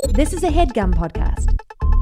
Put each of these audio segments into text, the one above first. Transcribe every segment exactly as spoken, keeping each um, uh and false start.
This is a HeadGum podcast.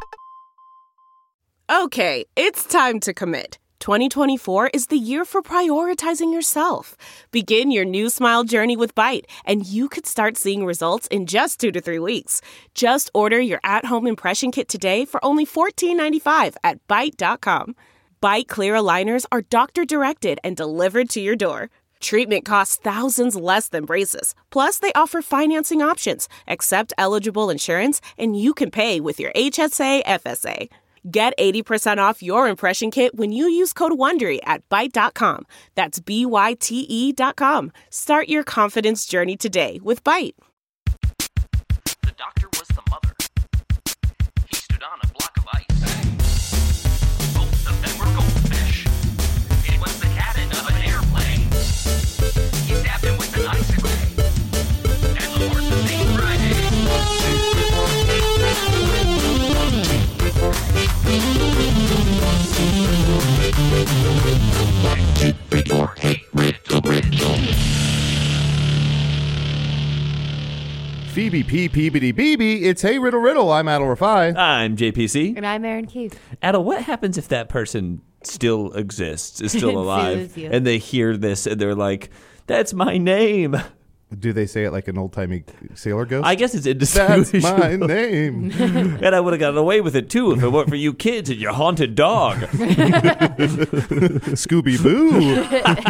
Okay, it's time to commit. twenty twenty-four is the year for prioritizing yourself. Begin your new smile journey with Byte, and you could start seeing results in just two to three weeks. Just order your at-home impression kit today for only fourteen ninety-five at byte dot com. Byte Clear aligners are doctor-directed and delivered to your door. Treatment costs thousands less than braces. Plus, they offer financing options, accept eligible insurance, and you can pay with your H S A F S A. Get eighty percent off your impression kit when you use code WONDERY at byte dot com. That's B Y T E dot com. Start your confidence journey today with Byte. The doctor was the mother. He stood on a block of ice. Both of them were goldfish. It was the cabin of an airplane. He stabbed him with an icicle. And the horse was named Friday. Your hate riddle riddle. Phoebe P. Peebity Beebe, it's Hey Riddle Riddle. I'm Adel Rafai. I'm J P C. And I'm Erin Keith. Adel, what happens if that person still exists, is still alive, Sues you. and they hear this and they're like, that's my name? Do they say it like an old-timey sailor ghost? I guess it's That's indistinguishable. my name. And I would have gotten away with it, too, if it weren't for you kids and your haunted dog. Scooby-Boo.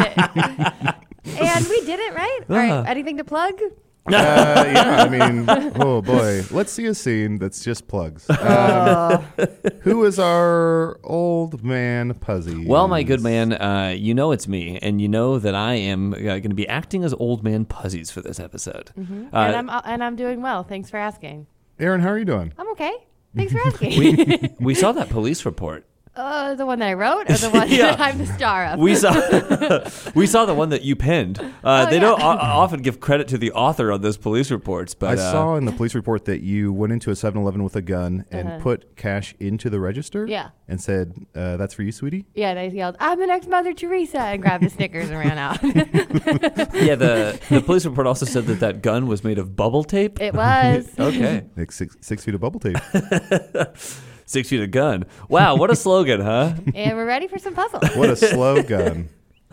And we did it, right? All right, anything to plug? Uh, yeah, I mean, oh boy. Let's see a scene that's just plugs. Um, who is our old man Puzzy? Well, my good man, uh, you know it's me, and you know that I am uh, going to be acting as old man Puzzies for this episode. Mm-hmm. Uh, and I'm and I'm doing well. Thanks for asking. Aaron, how are you doing? I'm okay. Thanks for asking. we, we saw that police report. uh, the one that I wrote, or the one Yeah. that I'm the star of? We saw we saw the one that you penned. Uh, Oh, they yeah. don't o- often give credit to the author on those police reports, but I uh, saw in the police report that you went into a seven eleven with a gun and Uh-huh. put cash into the register. Yeah. And said, uh, "That's for you, sweetie." Yeah, and I yelled, "I'm the next Mother Teresa," and grabbed the Snickers and ran out. yeah, the the police report also said that that gun was made of bubble tape. It was. Okay, Like six six feet of bubble tape. six feet of gun. Wow, what a slogan, huh? And we're ready for some puzzles. What a slow gun.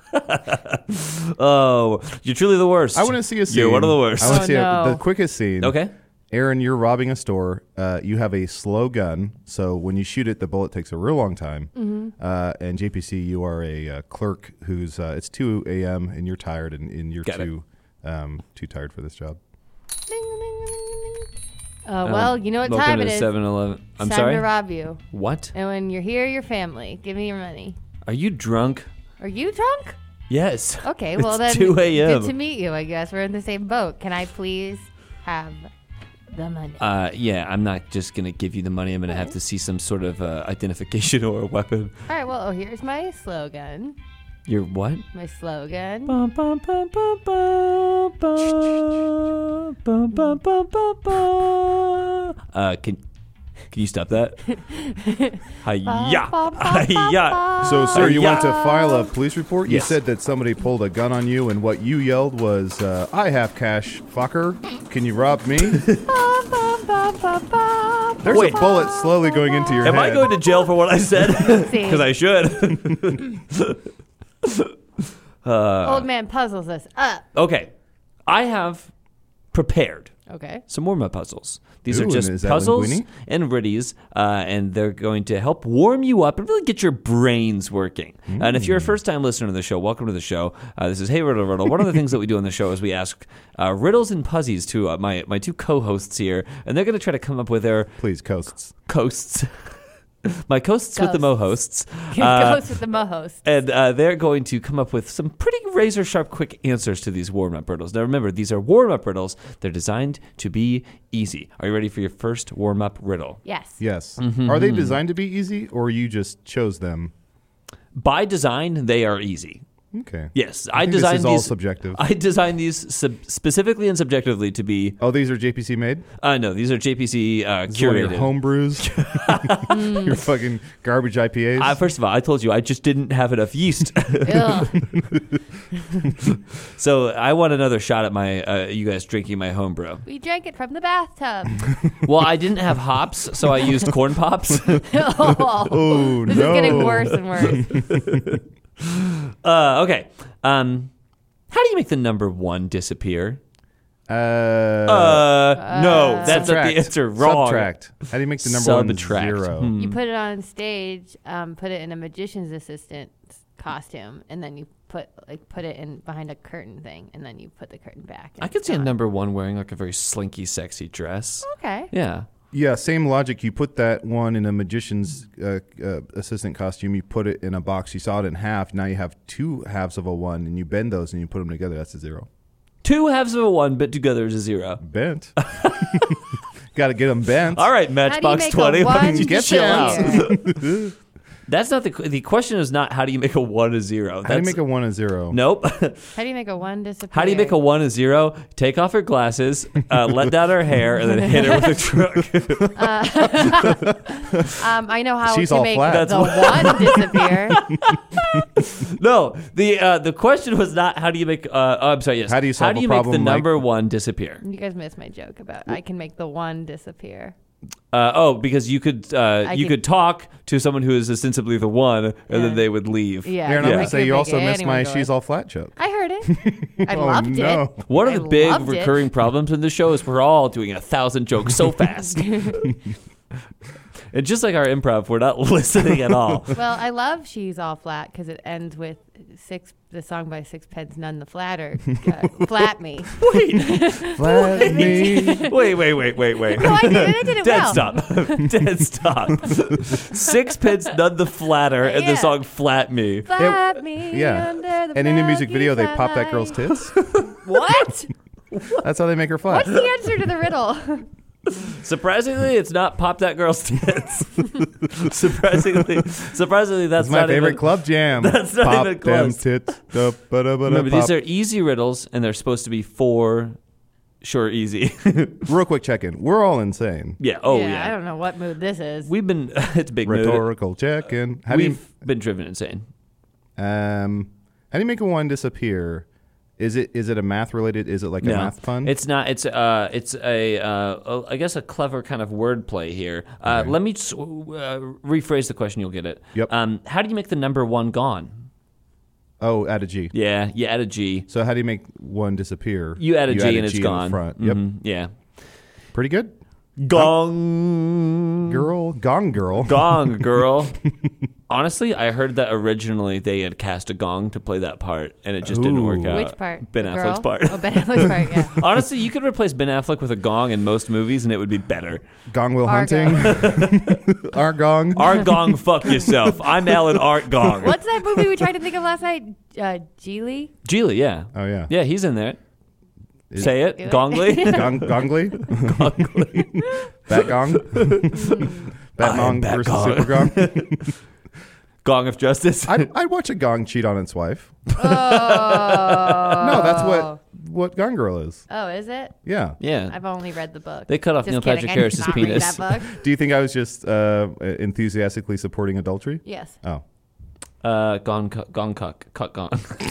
Oh, you're truly the worst. I want to see a scene. You're one of the worst. I want to Oh, see a, no. the quickest scene. Okay. Aaron, you're robbing a store. Uh, you have a slow gun, so when you shoot it, the bullet takes a real long time. Mm-hmm. Uh, and J P C, you are a uh, clerk who's uh, it's two a.m. and you're tired, and, and you're Got it. too um, too tired for this job. Ding, ding, ding, ding, ding. Uh, well, you know what Welcome time to it is. seven eleven. I'm Time sorry. to rob you. What? And when you're here, your family. Give me your money. Are you drunk? Are you drunk? Yes. Okay, well It's then, two a.m. good to meet you. I guess we're in the same boat. Can I please have the money? Uh, yeah, I'm not just gonna give you the money. I'm gonna have to see some sort of uh, identification or a weapon. All right. Well, oh, here's my slogan. Your what? My slogan. Bum, bum, bum, bum, bum, bum, bum, bum, bum, bum, bum. Uh, can can you stop that? Hi-ya! Hi-ya! So, sir, you yeah. wanted to file a police report? You Yes. said that somebody pulled a gun on you, and what you yelled was, uh, "I have cash, fucker. Can you rob me?" There's Wait. a bullet slowly going into your Am head. I going to jail for what I said? See. Because I should. uh, Old man puzzles us up. okay, I have prepared Okay. some warm-up puzzles. These Ooh, are just and is that puzzles linguine? and riddies, uh, and they're going to help warm you up and really get your brains working. Mm. And if you're a first-time listener to the show, welcome to the show. Uh, this is Hey Riddle Riddle. One of the things that we do on the show is we ask uh, riddles and puzzies to uh, my, my two co-hosts here, and they're going to try to come up with their Please, coasts. coasts. My coasts with the Ghosts. mo-hosts. Uh, Goes with the mo-host. And uh, they're going to come up with some pretty razor-sharp, quick answers to these warm-up riddles. Now, remember, these are warm-up riddles. They're designed to be easy. Are you ready for your first warm-up riddle? Yes. Yes. Mm-hmm. Are they designed to be easy, or you just chose them? By design, they are easy. Okay. Yes, I I, think designed this is all these. subjective. I designed these sub- specifically and subjectively to be. Oh, these are J P C made? Uh, no, these are J P C uh, This is one of your curated. home brews? Your fucking garbage I P As? I, first of all, I told you I just didn't have enough yeast, Ugh. so I want another shot at my uh, you guys drinking my homebrew. We drank it from the bathtub. Well, I didn't have hops, so I used corn pops. oh, oh, this no. is getting worse and worse. Uh, okay. Um, how do you make the number one disappear? Uh, Uh, no, that's not the subtract. answer. Wrong. Subtract. How do you make the number one Subtract. zero? Hmm. You put it on stage, um, put it in a magician's assistant's costume, and then you put like put it in behind a curtain thing, and then you put the curtain back. and I could it's see a gone. number one wearing like a very slinky, sexy dress. Okay. Yeah. Yeah, same logic. You put that one in a magician's uh, uh, assistant costume. You put it in a box. You saw it in half. Now you have two halves of a one, and you bend those and you put them together. That's a zero. Two halves of a one, but together is a zero. Bent. Got to get them bent. All right, How do you Matchbox make twenty. a one Get chill out. disappear? That's not the the question. Is not how do you make a one a zero. How do you That's- make a one a zero? Nope. How do you make a one disappear? How do you make a one a zero? Take off her glasses, uh, let down her hair, and then hit her with a truck. Um, I know how She's to all make flat. the one disappear. No, the uh, the question was not how do you make. Uh, oh, I'm sorry. Yes. How do you solve How do a you make the problem like- number one disappear? You guys missed my joke about I can make the one disappear. Uh, oh, because you could uh, I you could- could talk to someone who is ostensibly the one, and Yeah. then they would leave. Yeah. Here, and I I'm going could to say you make also missed anyone my go she's like- all flat joke. I heard it. I Oh, loved no. it. One of I the big loved it. recurring problems in the show is we're all doing a thousand jokes so fast. And just like our improv, we're not listening at all. Well, I love She's All Flat because it ends with six. The song by Sixpence None the Flatter. Uh, flat me. Flat me. Wait, wait, wait, wait, wait. No, I did it. I did it Dead well. stop. Dead stop. Sixpence none the flatter, and Yeah. the song Flat Me. Flat me Yeah. under the And in the music milky video, they pop that girl's sky. tits. What? That's how they make her flat. What's the answer to the riddle? Surprisingly, it's not Pop That Girl's Tits. surprisingly, surprisingly, that's That's my not favorite even, club jam. That's not Pop even them close. tits. Da, ba, da, ba, da, Remember, these pop. are easy riddles, and they're supposed to be four, sure, easy. Real quick check-in. We're all insane. yeah. Oh yeah, yeah. I don't know what mood this is. We've been. It's big mood. Rhetorical check-in. How do you, We've been driven insane. um, how do you make a one disappear? Is it is it a math related? Is it like a No, math pun? it's not. It's uh, it's a, uh, a I guess a clever kind of wordplay here. Uh, Okay. Let me s- uh, rephrase the question. You'll get it. Yep. Um, how do you make the number one gone? oh, add a G. Yeah, you add a G. So how do you make one disappear? You add a G and it's in the gone. front. Yep. Mhm, Yeah. Pretty good. Gong. Girl, gong girl. Gong, girl. Honestly, I heard that originally they had cast a gong to play that part, and it just didn't Ooh. work out. Which part? Ben The Affleck's girl? part. Oh, Ben Affleck's part, yeah. Honestly, you could replace Ben Affleck with a gong in most movies, and it would be better. Gong will Argo. hunting. Our gong. Art Gong, fuck yourself. I'm Alan Art Gong. What's that movie we tried to think of last night? Uh, Geely? Geely, yeah. Oh yeah. Yeah, he's in there. Is- Say it. Do it. Gongly. Gong gongly. Bat gong. Bat I am gong Bat versus Gong. super gong. Gong of Justice. I'd, I'd watch a gong cheat on its wife. Oh. No, that's what what Gone Girl is. Oh, is it? Yeah. yeah. I've only read the book. They cut off Just Neil kidding, Patrick I did Harris's not read penis. that book. Do you think I was just uh, enthusiastically supporting adultery? Yes. Oh. Uh, gong, cu- gong, cuck, cuck, gong.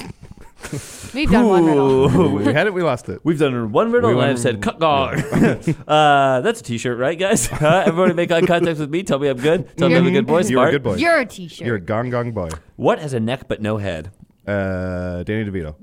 We've done one riddle. Ooh. we had it, we lost it. We've done one riddle, We and went- I've said cuck, gong. uh, that's a T-shirt, right, guys? Uh, everybody make eye contact with me. Tell me I'm good. Tell me I'm a good boy. You're Smart. a good boy. You're a t-shirt. You're a gong gong boy. What has a neck but no head? Uh, Danny DeVito.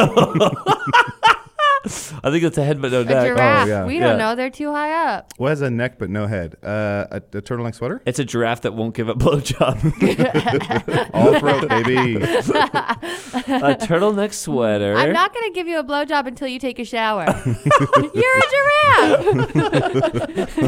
I think it's a head but no a neck. giraffe. yeah. We Yeah. don't know. They're too high up. What has a neck but no head? Uh, a, a turtleneck sweater? It's a giraffe that won't give a blowjob. All throat, baby. A turtleneck sweater. I'm not going to give you a blowjob until you take a shower. You're a giraffe.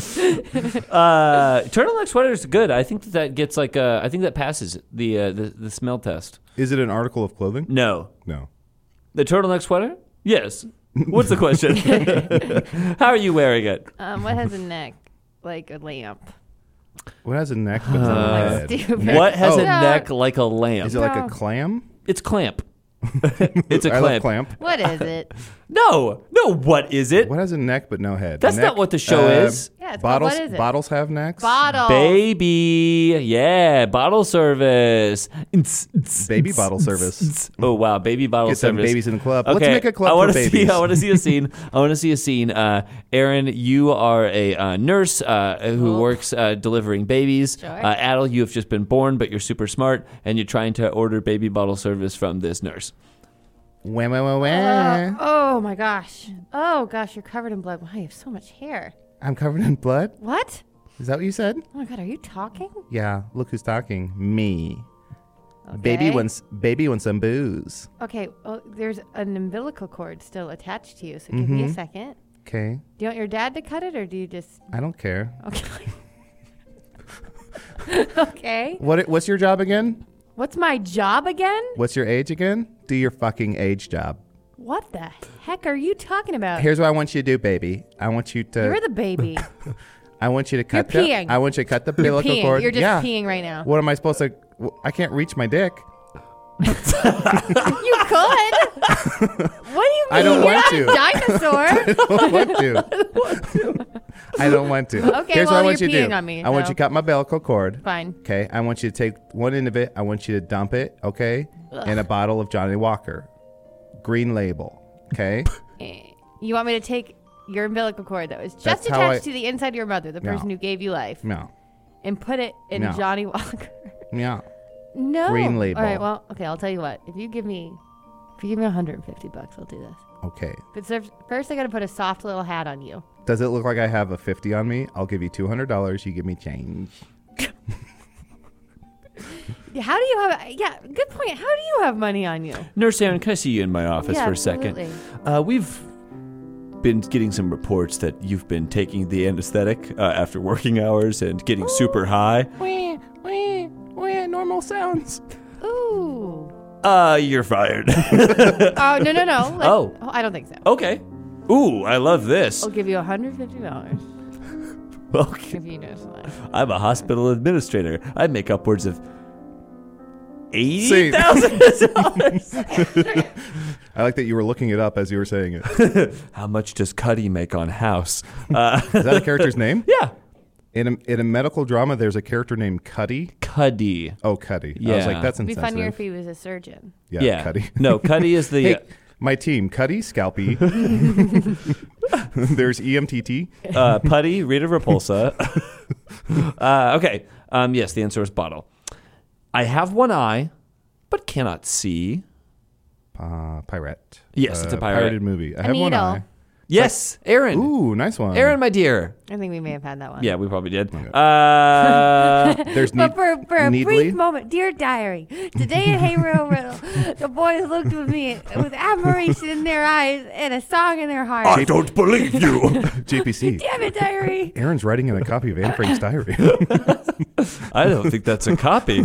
Uh, turtleneck sweater is good. I think that, that gets like uh, I think that passes the, uh, the the smell test. Is it an article of clothing? No, No. the turtleneck sweater. Yes. What's the question? How are you wearing it? Um, what has a neck like a lamp? What has a neck but no Uh, head? Stupid. What has Oh. a No. neck like a lamp? Is it like a No. clam? It's clamp. It's a I clamp. love clamp. What is it? No, no. What is it? What has a neck but no head? That's Neck, not what the show uh, is. Yeah, it's called bottles. What is it? Bottles have necks. Bottle. Baby, yeah, bottle service. Baby bottle service. Oh wow, baby bottle Get some service. babies in the club. Okay, Let's make a club I wanna for see. babies. I want to see a scene. I want to see a scene. Uh, Aaron, you are a uh, nurse uh, who Oh. works uh, delivering babies. Sure. Uh, Adel, you have just been born, but you're super smart, and you're trying to order baby bottle service from this nurse. Wah, wah, wah, wah. Uh, oh my gosh. Oh gosh, you're covered in blood. Why you have so much hair? I'm covered in blood. What? Is that what you said? Oh my god, are you talking? Yeah. Look who's talking. Me. Okay. Baby wants. Baby wants some booze. Okay, well, there's an umbilical cord still attached to you, so give me a second. Okay. Do you want your dad to cut it, or do you just? I don't care. Okay. Okay. What? What's your job again? What's my job again? What's your age again? Do your fucking age job. What the heck are you talking about? Here's what I want you to do, baby. I want you to. You're the baby. I want you to cut You're the. peeing. I want you to cut the You're umbilical peeing. cord. You're just yeah. peeing right now. What am I supposed to? I can't reach my dick. You could. What do you mean? I don't You're want not to. a dinosaur. I don't want to. I don't want to. Okay, Here's well, what I want you're you to peeing do. on me, I want so- you to cut my umbilical cord. Fine. Okay. I want you to take one end of it. I want you to dump it. Okay. In a bottle of Johnny Walker, green label. Okay. Eh. You want me to take your umbilical cord that was just That's how attached I- to the inside of your mother, the No. person who gave you life, No. and put it in No. Johnny Walker? Yeah. No. Green label. All right. Well, okay. I'll tell you what. If you give me, if you give me one hundred fifty bucks, I'll do this. Okay. But so- first, I got to put a soft little hat on you. Does it look like I have a fifty on me? I'll give you two hundred dollars. You give me change. How do you have? Yeah. Good point. How do you have money on you? Nurse Aaron, can I see you in my office Yeah, for a second? absolutely. Uh, we've been getting some reports that you've been taking the anesthetic uh, after working hours and getting super high. Wah, wah, wah, normal sounds. Ooh. Uh, you're fired. Oh no no no. Like- Oh. I don't think so. Okay. Ooh, I love this. I'll give you one hundred fifty dollars Okay. if you know something. I'm a hospital administrator. I make upwards of eighty See. thousand dollars. I like that you were looking it up as you were saying it. How much does Cuddy make on House? Uh, Is that a character's name? yeah, In a, in a medical drama, there's a character named Cuddy. Cuddy. Oh, Cuddy. I Yeah. was like, that's It'd be insensitive. funnier if he was a surgeon. yeah, Yeah, Cuddy. No, Cuddy is the. Hey, uh, my team, Cuddy, Scalpy. There's E M T T. uh, Putty, Rita Repulsa. uh, okay. Um, yes, the answer is bottle. I have one eye, but cannot see. Uh, pirate. Yes, it's a Uh, pirate. Pirated movie. I A have one needle. eye. Yes, Aaron. Ooh, nice one. Aaron, my dear. I think we may have had that one. Yeah, we probably did. Uh, There's But need- for, for a Needly. brief moment, dear diary, today at Hey Riddle Riddle, the boys looked with me with admiration in their eyes and a song in their hearts. don't believe you. G P C. Damn it, diary! Aaron's writing in a copy of Anne Frank's diary. I don't think that's a copy.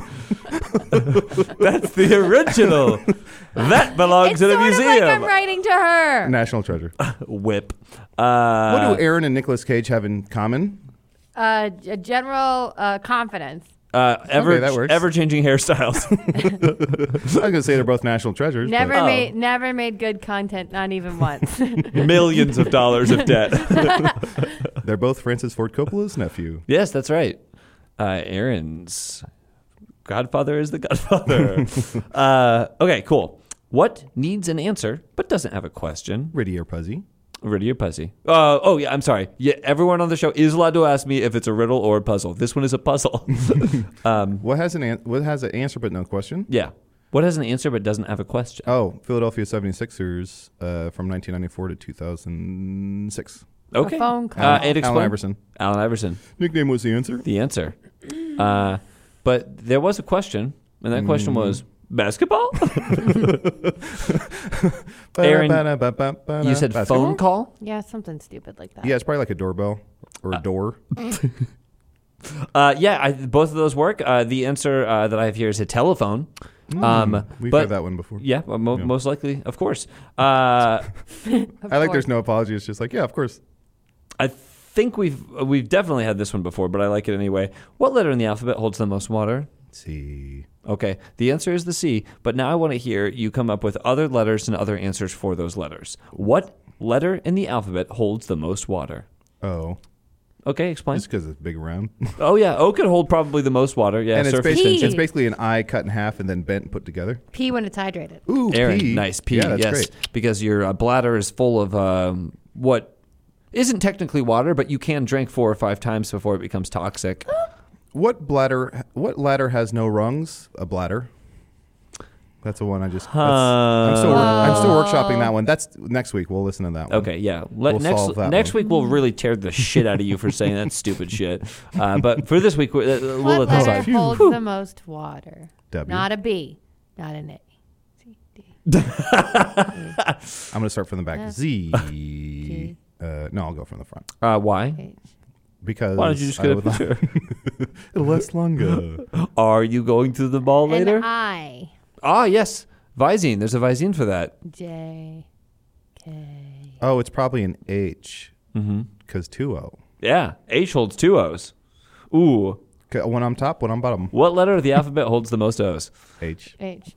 That's the original. That belongs It's in a sort of museum. like I'm writing to her. National treasure. Whip. Uh, What do Aaron and Nicolas Cage have in common? Uh, a general uh, confidence. uh, ever Okay, that works. ever changing hairstyles. I was gonna say they're both national treasures. but- Never Oh. made, never made good content, not even once. Millions of dollars of debt. They're both Francis Ford Coppola's nephew. Yes, that's right. Uh, Aaron's godfather is the godfather. uh, okay, cool. What needs an answer but doesn't have a question? Riddy or Puzzy? Riddle or puzzle? Uh, oh, yeah, I'm sorry. Yeah, everyone on the show is allowed to ask me if it's a riddle or a puzzle. This one is a puzzle. um, What has an an- what has an answer but no question? yeah. What has an answer but doesn't have a question? Oh, Philadelphia seventy-sixers uh, from nineteen ninety-four to two thousand six. Okay. A phone call. Uh, and explain. Allen Iverson. Allen Iverson. Nickname was the answer. The answer. Uh, but there was a question, and that question was basketball? Aaron, Ba-da-ba-da-ba-ba-da. You said Basketball? phone call? Yeah, something stupid like that. Yeah, it's probably like a doorbell or a door. Uh, yeah, I, both of those work. Uh, the answer uh, that I have here is a telephone. Um, We've but heard that one before. Yeah, well, mo- Yeah. most likely, of course. Uh, Of I like course. there's no apology. It's just like, yeah, of course. I think we've we've definitely had this one before, but I like it anyway. What letter in the alphabet holds the most water? Let's see. Okay, the answer is the C, but now I want to hear you come up with other letters and other answers for those letters. What letter in the alphabet holds the most water? Oh. Okay, explain. Just because it's big around. Oh, yeah, O could hold probably the most water. Yeah, and it's, surface basically, tension. it's basically an I cut in half and then bent and put together. P when it's hydrated. Ooh, Aaron, P. nice P, Yeah, that's yes, great. because your uh, bladder is full of um, what isn't technically water, but you can drink four or five times before it becomes toxic. What bladder? What ladder has no rungs? A bladder. That's the one I just. That's, I'm still. I'm still workshopping that one. That's next week. We'll listen to that one. Okay, yeah. Let, We'll next solve that next one. week we'll really tear the shit out of you for saying that stupid shit. Uh, but for this week, we- uh, we'll What let that letter slide. holds the most water? W. Not a B. Not an A. C, D. I'm going to start from the back. F, Z. G. Uh, no, I'll go from the front Uh, why? H. because Why don't you just I get a would like- picture? It'll last longer. Are you going to the ball later? An I. Ah, yes. Visine. There's a Visine for that. J. K. Oh, it's probably an H Mm-hmm. because two O. Yeah. H holds two O's. Ooh. Okay, one on top, one on bottom. What letter of the alphabet holds the most O's? H. H.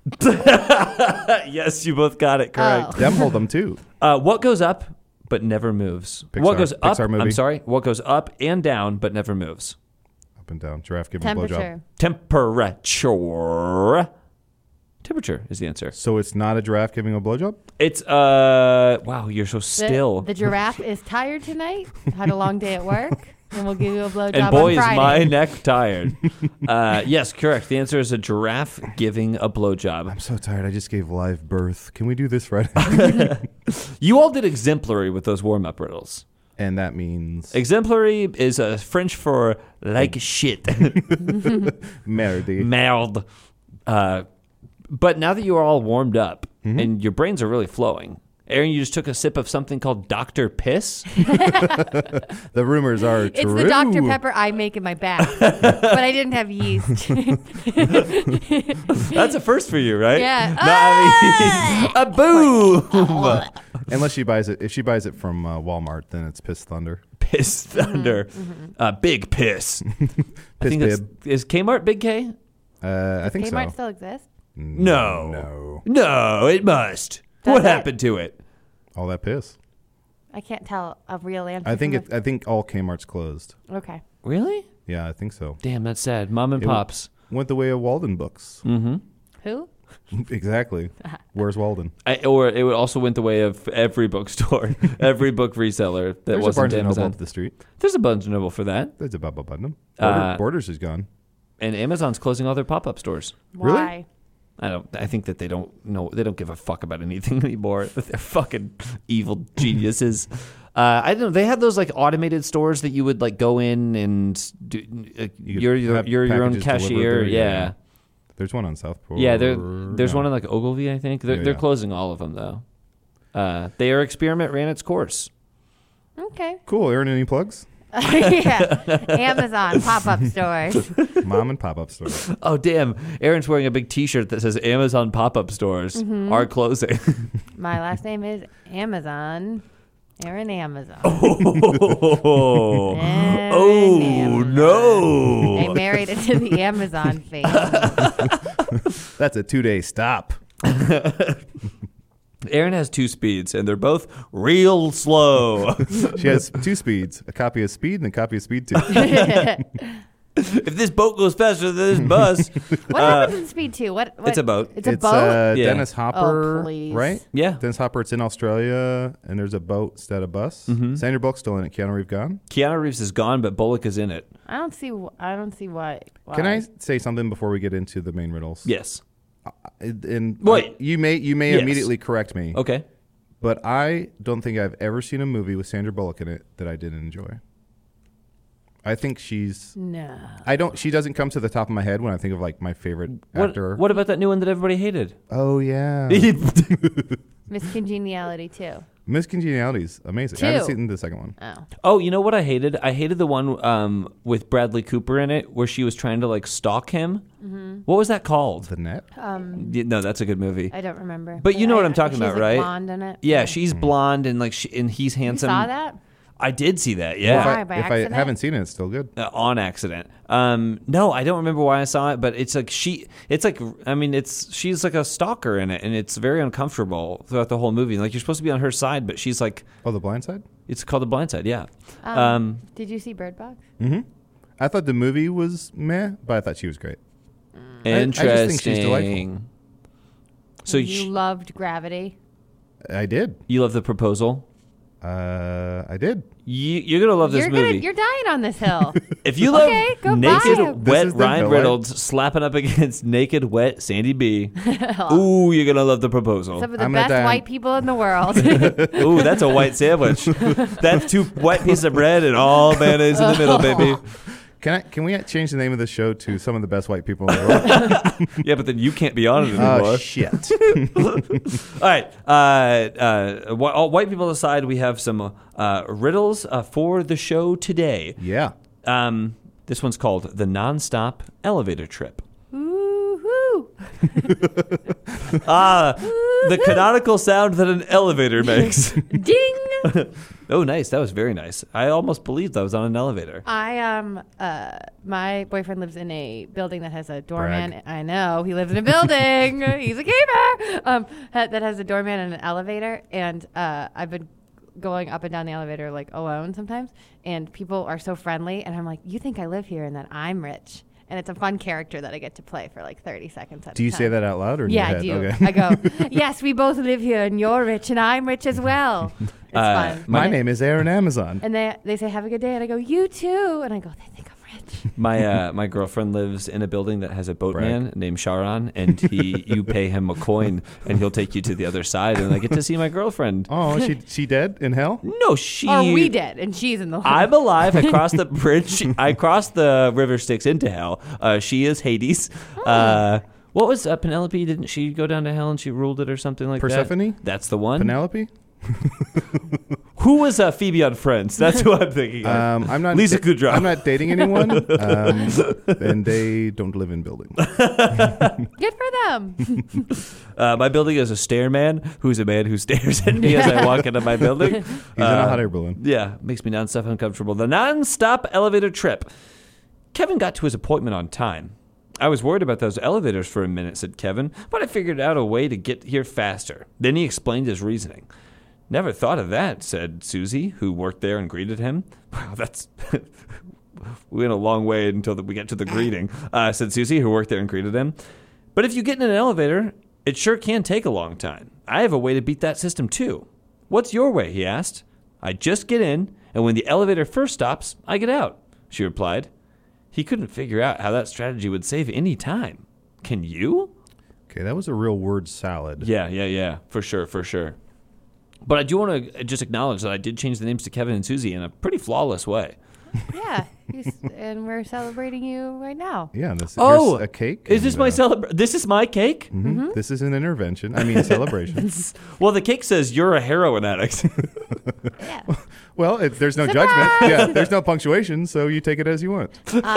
Yes, you both got it correct. Oh. Them hold them too. Uh, what goes up but never moves? What Pixar- goes up? Pixar movie. I'm sorry. What goes up and down but never moves? Up and down. Giraffe giving a blowjob. Temperature. Temperature. Temperature is the answer. So it's not a giraffe giving a blowjob? It's uh wow, you're so The, still. the giraffe is tired tonight. Had a long day at work. And we'll give you a blowjob and boy on is Friday. my neck tired. uh, yes, correct. The answer is a giraffe giving a blowjob. I'm so tired. I just gave live birth. Can we do this Friday? You all did exemplary with those warm up riddles. And that means Exemplary is a French for like shit. merdy. Merde. Uh, but now that you are all warmed up Mm-hmm. and your brains are really flowing, Aaron, you just took a sip of something called Doctor Piss. The rumors are It's true. the Doctor Pepper I make in my bath. But I didn't have yeast. That's a first for you, right? Yeah. No, I mean, a boom. Unless she buys it. If she buys it from uh, Walmart, then it's Piss Thunder. Piss Thunder. Uh, big piss. I Piss think it's, Bib. is Kmart Big K? Uh, I think Kmart so. still exists? No. No. No, it must. Does what it? happened to it? All that piss. I can't tell a real answer. I think from it. I think all Kmart's closed. a- Okay. Really? Yeah, I think so. Damn, that's sad. Mom and It w- Pops. Went the way of Walden books. Mm-hmm. Who? Exactly. Where's Walden? I, or it would also went the way of every bookstore, every book reseller that There's a wasn't Barnes and Noble Amazon. up the street. There's a Barnes and Noble for that, There's a Bubba Button. Border, Uh, Borders is gone. and Amazon's closing all their pop-up stores. Really? Why? I don't. I think that they don't know. They don't give a fuck about anything anymore. They're fucking evil geniuses. Uh, I don't know. They had those like automated stores that you would like go in and do. Uh, You could you're you're, have you're your own packages delivered cashier. there, Yeah. yeah. There's one on Southport. Yeah, there, there's No. one in like Ogilvy, I think. They're, Yeah, they're yeah. closing all of them though. Uh, their experiment ran its course. Okay. Cool. Aaron, any plugs? Yeah. Amazon pop-up stores. Mom and pop-up store. Oh damn! Aaron's wearing a big T-shirt that says Amazon pop-up stores Mm-hmm. are closing. My last name is Amazon. Aaron Amazon. oh, Aaron oh Amazon. no! I married into the Amazon family. That's a two-day stop. Aaron has two speeds, and they're both real slow. She has two speeds: a copy of Speed and a copy of Speed Two. If this boat goes faster than this bus, What uh, happens in Speed two? What, what? it's a boat. It's a it's boat? Uh, Yeah. Dennis Hopper, Oh, please. right? Yeah. Dennis Hopper. It's in Australia, and there's a boat instead of bus. Mhm. Sandra Bullock's still in it. Keanu Reeves gone. Keanu Reeves is gone, but Bullock is in it. I don't see. wh- I don't see why. why. Can I say something before we get into the main riddles? Yes. And and Wait. I- you may you may Yes. immediately correct me. Okay. But I don't think I've ever seen a movie with Sandra Bullock in it that I didn't enjoy. I think she's. No. I don't. She doesn't come to the top of my head when I think of like my favorite What, actor. what about that new one that everybody hated? Oh yeah, Miss Congeniality too. Miss Congeniality's amazing. I haven't Two. seen the second one. Oh. Oh, you know what I hated? I hated the one um, with Bradley Cooper in it, where she was trying to like stalk him. Mm-hmm. What was that called? The Net. Um. Yeah, no, that's a good movie. I don't remember. But you know I- what I'm talking she's, about, like, right? Blonde in it. Yeah, she's blonde and like she, and he's You handsome. saw that? I did see that. If, Yeah. Why, I, by if I accident? haven't seen it, it's still good. Uh, on accident. Um, no, I don't remember why I saw it, but it's like she, it's like, I mean, it's, she's like a stalker in it, and it's very uncomfortable throughout the whole movie. Like, you're supposed to be on her side, but she's like, Oh, The Blind Side? it's called The Blind Side, yeah. Um, Um, did you see Bird Box? Mm-hmm. I thought the movie was meh, but I thought she was great. interesting. I just think she's delightful. So you you, loved Gravity. I did. you love The Proposal? Uh, I did. You, you're going to love this you're movie. Gonna, you're dying on this hill. If you love Okay, go buy naked, it. This wet is the Ryan filler. Reynolds slapping up against naked, wet Sandy B, ooh, you're going to love The Proposal. Some of the I'm gonna best die on- white people in the world. Ooh, that's a white sandwich. That's two white pieces of bread and all mayonnaise in the middle, baby. Can I? Can we change the name of the show to Some of the Best White People in the World? Yeah, but then you can't be on it anymore. Oh, shit. All right. Uh, uh, wh- all white people aside, we have some uh, riddles uh, for the show today. Yeah. Um, this one's called The Nonstop Elevator Trip. Woo-hoo. Ah, the canonical sound that an elevator makes. Ding. Oh, nice. That was very nice. I almost believed I was on an elevator. I um uh my boyfriend lives in a building that has a doorman. Brag. I know he lives in a building. He's a gamer. Um, ha- that has a doorman and an elevator. And uh, I've been going up and down the elevator like alone sometimes. And people are so friendly. And I'm like, you think I live here and that I'm rich? And it's a fun character that I get to play for like thirty seconds at Do a you time. say that out loud or in Yeah, your I head? do. Okay. I go, yes, we both live here, and you're rich, and I'm rich as well. It's Uh, fun. My And they- name is Aaron Amazon. And they they say, have a good day, and I go, you too. And I go, they think I'm rich. My uh, my girlfriend lives in a building that has a boatman named Sharon, and he you pay him a coin, and he'll take you to the other side, and I get to see my girlfriend. Oh, she she dead in hell? No, she. Or we did, and she's in the I'm alive. I crossed the bridge. I crossed the river Styx into hell. Uh, she is Hades. Uh, what was uh, Penelope? Didn't she go down to hell and she ruled it or something like that? Persephone? That's the one. Penelope? Who was uh, Phoebe on Friends? That's who I'm thinking of. Um, I'm not. Lisa Kudrow. I'm not dating anyone, um, and they don't live in buildings. Good for them. Uh, my building is a stairman who's a man who stares at me as I walk into my building. He's in a hot air balloon. Yeah, makes me nonstop uncomfortable. The nonstop elevator trip. Kevin got to his appointment on time. I was worried about those elevators for a minute, said Kevin, but I figured out a way to get here faster. Then he explained his reasoning. Never thought of that, said Susie, who worked there and greeted him. Wow, that's... we went a long way until we get to the greeting, uh, said Susie, who worked there and greeted him. But if you get in an elevator, it sure can take a long time. I have a way to beat that system, too. What's your way, he asked. I just get in, and when the elevator first stops, I get out, she replied. He couldn't figure out how that strategy would save any time. Can you? Okay, that was a real word salad. Yeah, yeah, yeah, for sure, for sure. But I do want to just acknowledge that I did change the names to Kevin and Susie in a pretty flawless way. Yeah, he's, and we're celebrating you right now. Yeah, this Oh, here's a cake. Is this and, my uh, celebration? This is my cake? mhm, This is an intervention. I mean, a celebration. Well, the cake says you're a heroin addict. Yeah. Well, it, there's no Surprise! judgment. Yeah, there's no punctuation, so you take it as you want.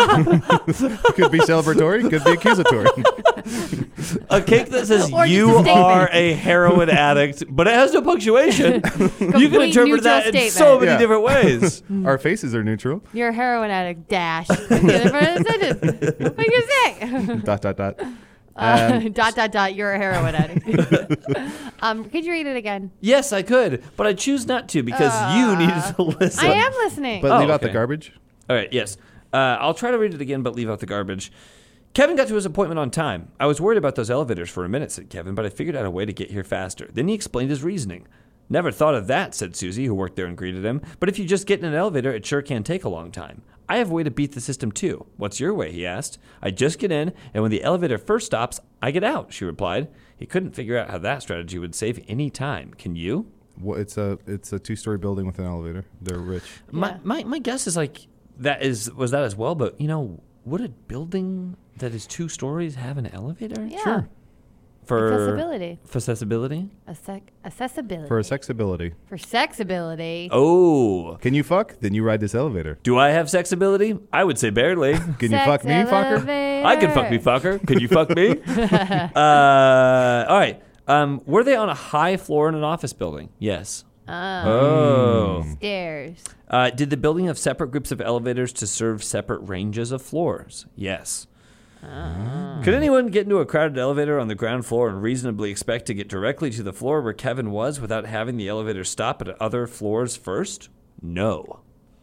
It could be celebratory, it could be accusatory. A cake that says Or just you a statement. are a heroin addict, but it has no punctuation. you can Complete interpret neutral that in statement. so many Yeah. different ways. Our faces are neutral. You're a heroin addict, dash. Get in front of the sentence. What do you say? Dot dot dot. Uh, Um, dot, dot, dot, you're a heroin addict. um, could you read it again? Yes, I could, but I choose not to because you needed to listen. I am listening. But Oh, leave out the okay. garbage. All right, yes. Uh, I'll try to read it again, but leave out the garbage. Kevin got to his appointment on time. I was worried about those elevators for a minute, said Kevin, but I figured out a way to get here faster. Then he explained his reasoning. Never thought of that, said Susie, who worked there and greeted him. But if you just get in an elevator, it sure can take a long time. I have a way to beat the system, too. What's your way, he asked. I just get in, and when the elevator first stops, I get out, she replied. He couldn't figure out how that strategy would save any time. Can you? Well, it's a it's a two story building with an elevator. They're rich. My, Yeah. my my guess is like that is was that as well, but you know, would a building that is two stories have an elevator? Yeah. Sure. For Accessibility. For accessibility. Access- accessibility. For sexability. For sexability. Oh, Can you fuck? Then you ride this elevator. do I have sexability? I would say barely. Can you fuck me, fucker? Sexelevator. I can fuck me, fucker. Can you fuck me? uh, all right. Um, were they on a high floor in an office building? Yes. Oh. Stairs. Uh, did the building have separate groups of elevators to serve separate ranges of floors? Yes. Could anyone get into a crowded elevator on the ground floor and reasonably expect to get directly to the floor where Kevin was without having the elevator stop at other floors first? No.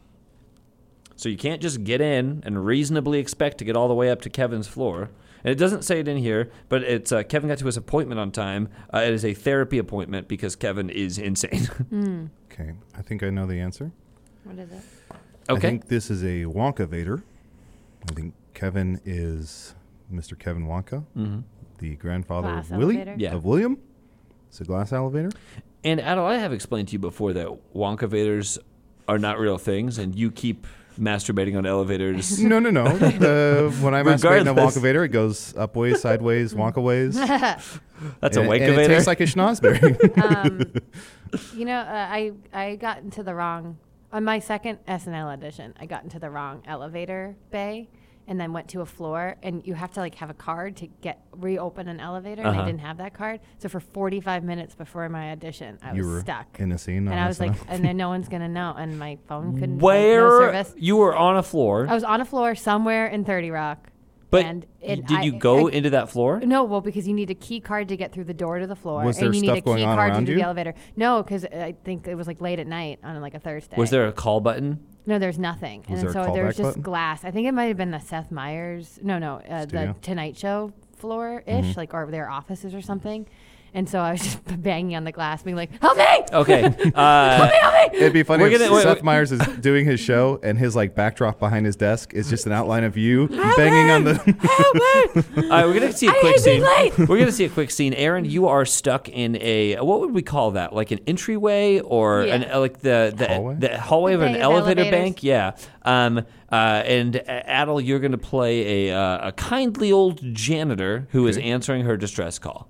So you can't just get in and reasonably expect to get all the way up to Kevin's floor. And it doesn't say it in here, but it's uh, Kevin got to his appointment on time. Uh, it is a therapy appointment because Kevin is insane. Mm. Okay, I think I know the answer. What is it? Okay. I think this is a Wonka-vator. I think Kevin is Mister Kevin Wonka, Mm-hmm. the grandfather Glass of Willie, elevator? Yeah. of William. It's a glass elevator. And Adel, I have explained to you before that Wonka-vators are not real things, and you keep masturbating on elevators. No, no, no. Uh, when I masturbate in a Regardless. Wonka-vator, it goes up ways, sideways, Wonka ways. That's a and, and it Wanka-vator? tastes like a schnozberry. um, you know, uh, I I got into the wrong on my second S N L audition. I got into the wrong elevator bay, and then went to a floor, and you have to like have a card to get reopen an elevator. And Uh-huh. I didn't have that card, so for forty-five minutes before my audition, I You was were stuck. in a scene. And on I was S N L. like, and then no one's gonna know, and my phone couldn't. like, Where no service. you were on a floor, I was on a floor somewhere in thirty Rock. but and y- it, did I- you go I- into that floor? No, well, because you need a key card to get through the door to the floor, Was and there you need stuff a going key on card to around do you? the elevator. No, because I think it was like late at night on like a Thursday. Was there a call button? No, there's nothing. Was and there a so there was callback just button? glass. I think it might have been the Seth Meyers. No, no, uh, the Studio? Tonight Show floor ish, Mm-hmm. like or their offices or something. And so I was just banging on the glass, being like, "Help me! Okay. Uh, It'd be funny We're if gonna- wait, Seth wait. Meyers is doing his show and his like backdrop behind his desk is just an outline of you banging on the. Help me!" all right, we're gonna see a I quick hate being scene. late. We're gonna see a quick scene. Aaron, you are stuck in a what would we call that? Like an entryway or Yeah. an uh, like the the Hallway? the hallway of The an bay of elevator elevators. bank? Yeah. Um. Uh. And uh, Adel, you're gonna play a uh, a kindly old janitor who is Okay. answering her distress call.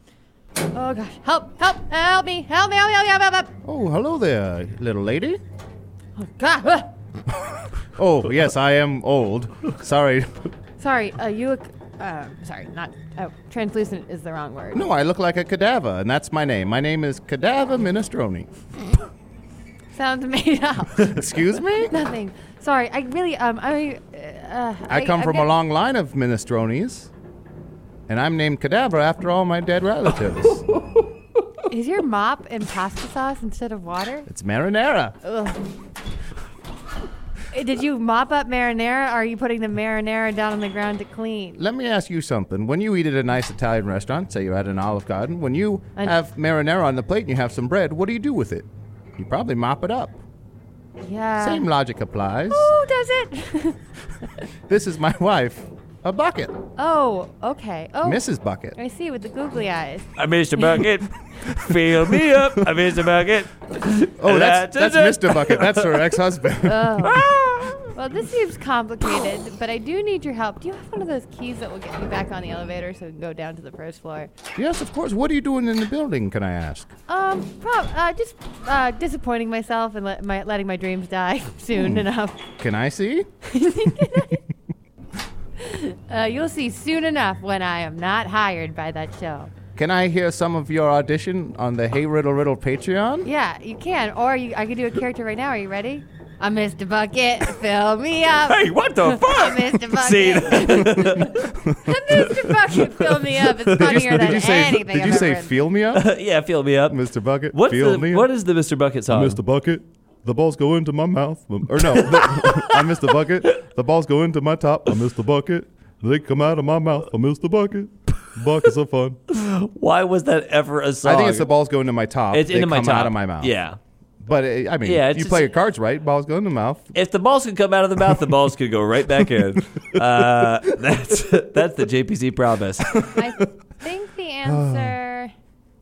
Oh gosh! Help! Help! Help me! Help me! Help me! Help me! Help me! Help me! Oh, hello there, little lady. Oh, God. ah. Oh, yes, I am old. Sorry. Sorry, uh, you look. Uh, sorry, not oh, translucent is the wrong word. No, I look like a cadaver, and that's my name. My name is Cadaver Minestrone. Sounds made up. Excuse me? Nothing. Sorry, I really um I. Uh, I come I'm from a getting- long line of minestrones, and I'm named Cadaver after all my dead relatives. Is your mop in pasta sauce instead of water? It's marinara. Ugh. Uh, Did you mop up marinara, or are you putting the marinara down on the ground to clean? Let me ask you something. When you eat at a nice Italian restaurant, say you're at an Olive Garden, when you I- have marinara on the plate and you have some bread, what do you do with it? You probably mop it up. Yeah. Same logic applies. Who does it? This is my wife, a bucket, Oh, okay. Oh, Missus Bucket. I see with the googly eyes. I Mister Bucket, fill me up. I Mister Bucket. Oh, that's that's Mister Bucket. That's her ex-husband. Oh. Well, this seems complicated, but I do need your help. Do you have one of those keys that will get me back on the elevator so we can go down to the first floor? Yes, of course. What are you doing in the building, can I ask? Um, prob- uh, just uh, disappointing myself and let my, letting my dreams die soon enough. Can I see? Uh, you'll see soon enough when I am not hired by that show. Can I hear some of your audition on the Hey Riddle Riddle Patreon? Yeah, you can. Or you, I could do a character right now. Are you ready? I'm Mister Bucket. Fill me up. Hey, what the I'm fuck? Mister Bucket. See, Mister Bucket, fill me up. It's funnier Did than you say? anything Did I've you say? ever Feel me up, yeah, fill me up. Mister Bucket. What's Feel the me what up. is the Mister Bucket song? Mister Bucket, the balls go into my mouth. Or no, the, I'm Mister Bucket. The balls go into my top. I'm Mister Bucket. They come out of my mouth. I'm Mister Bucket. Buckets are fun. Why was that ever a song? I think it's the balls go into my top. It's they into my come top. out of my mouth. Yeah. But uh, I mean, Yeah, if it's you just- play your cards right, balls go in the mouth. If the balls could come out of the mouth, the balls could go right back in. Uh, that's that's the J P C promise. I think the answer.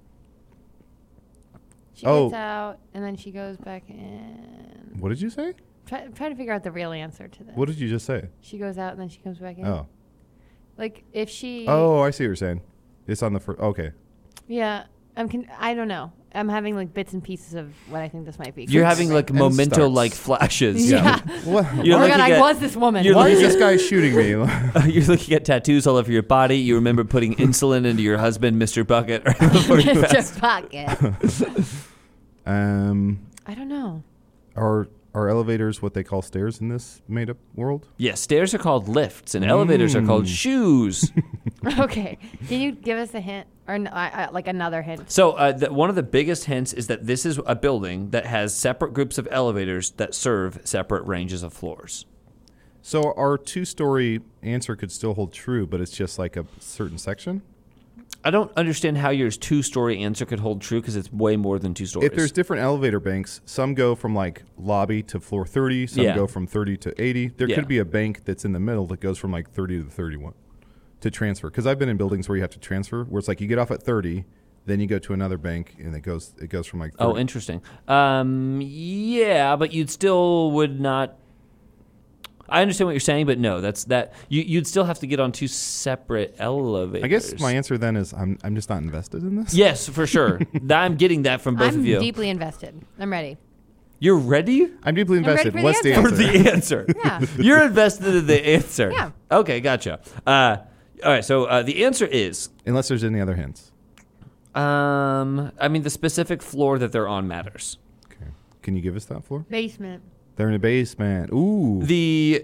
She Oh. gets out and then she goes back in. What did you say? Try, I'm trying to figure out the real answer to this. What did you just say? She goes out and then she comes back in. Oh. Like if she. Oh, I see what you're saying. It's on the first. Okay. Yeah. I'm. Con- I don't know. I'm having like bits and pieces of what I think this might be. You're having like And memento like starts. flashes. Yeah. What? You're Oh my god! looking I at- was this woman. you're Why is looking this guy shooting me? You're looking at tattoos all over your body. You remember putting insulin into your husband, Mister Bucket, right before you passed. Mister Bucket. Um, I don't know. are are elevators what they call stairs in this made up world? Yes, stairs are called lifts, and elevators are called shoes. Okay. Can you give us a hint? Or n- I- I- like another hint? So uh, the, one of the biggest hints is that this is a building that has separate groups of elevators that serve separate ranges of floors. So our two-story answer could still hold true, but it's just like a certain section? I don't understand how your two-story answer could hold true because it's way more than two stories. If there's different elevator banks, some go from like lobby to floor thirty, some Yeah. go from thirty to eighty. There Yeah. could be a bank that's in the middle that goes from like thirty to thirty-one to transfer. Because I've been in buildings where you have to transfer, where it's like you get off at thirty, then you go to another bank, and it goes it goes from like thirty. Oh, interesting. Um, yeah, but you'd still would not. I understand what you're saying, but no, that's that. You, you'd still have to get on two separate elevators. I guess my answer then is I'm I'm just not invested in this. Yes, for sure. That- I'm getting that from both I'm of you. deeply invested. I'm ready. You're ready I'm deeply I'm ready invested. for the What's the answer. for answer? the answer. Yeah. You're invested in the answer. Yeah. Okay, gotcha. Uh, all right, so uh, the answer is, Unless there's any other hints. um, I mean, the specific floor that they're on matters. Okay. Can you give us that floor? Basement. They're in a basement. Ooh. The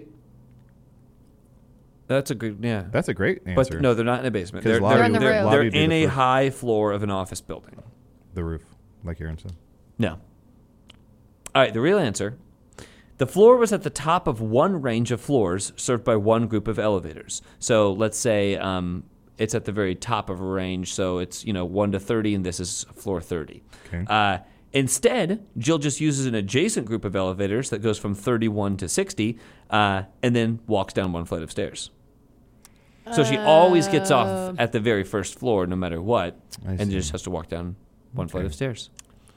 that's a good yeah. That's a great answer. But no, they're not in a basement. 'Cause They're, lobby they're, on the they're, roof. they're Lobby would be in the a first. high floor of an office building. The roof, like Aaron said. No. All right, the real answer. The floor was at the top of one range of floors served by one group of elevators. So let's say um, it's at the very top of a range, so it's you know one to thirty, and this is floor thirty. Okay. Uh, instead, Jill just uses an adjacent group of elevators that goes from thirty-one to sixty, uh, and then walks down one flight of stairs. So she always gets off at the very first floor, no matter what, I and see. just has to walk down one flight Okay. of stairs.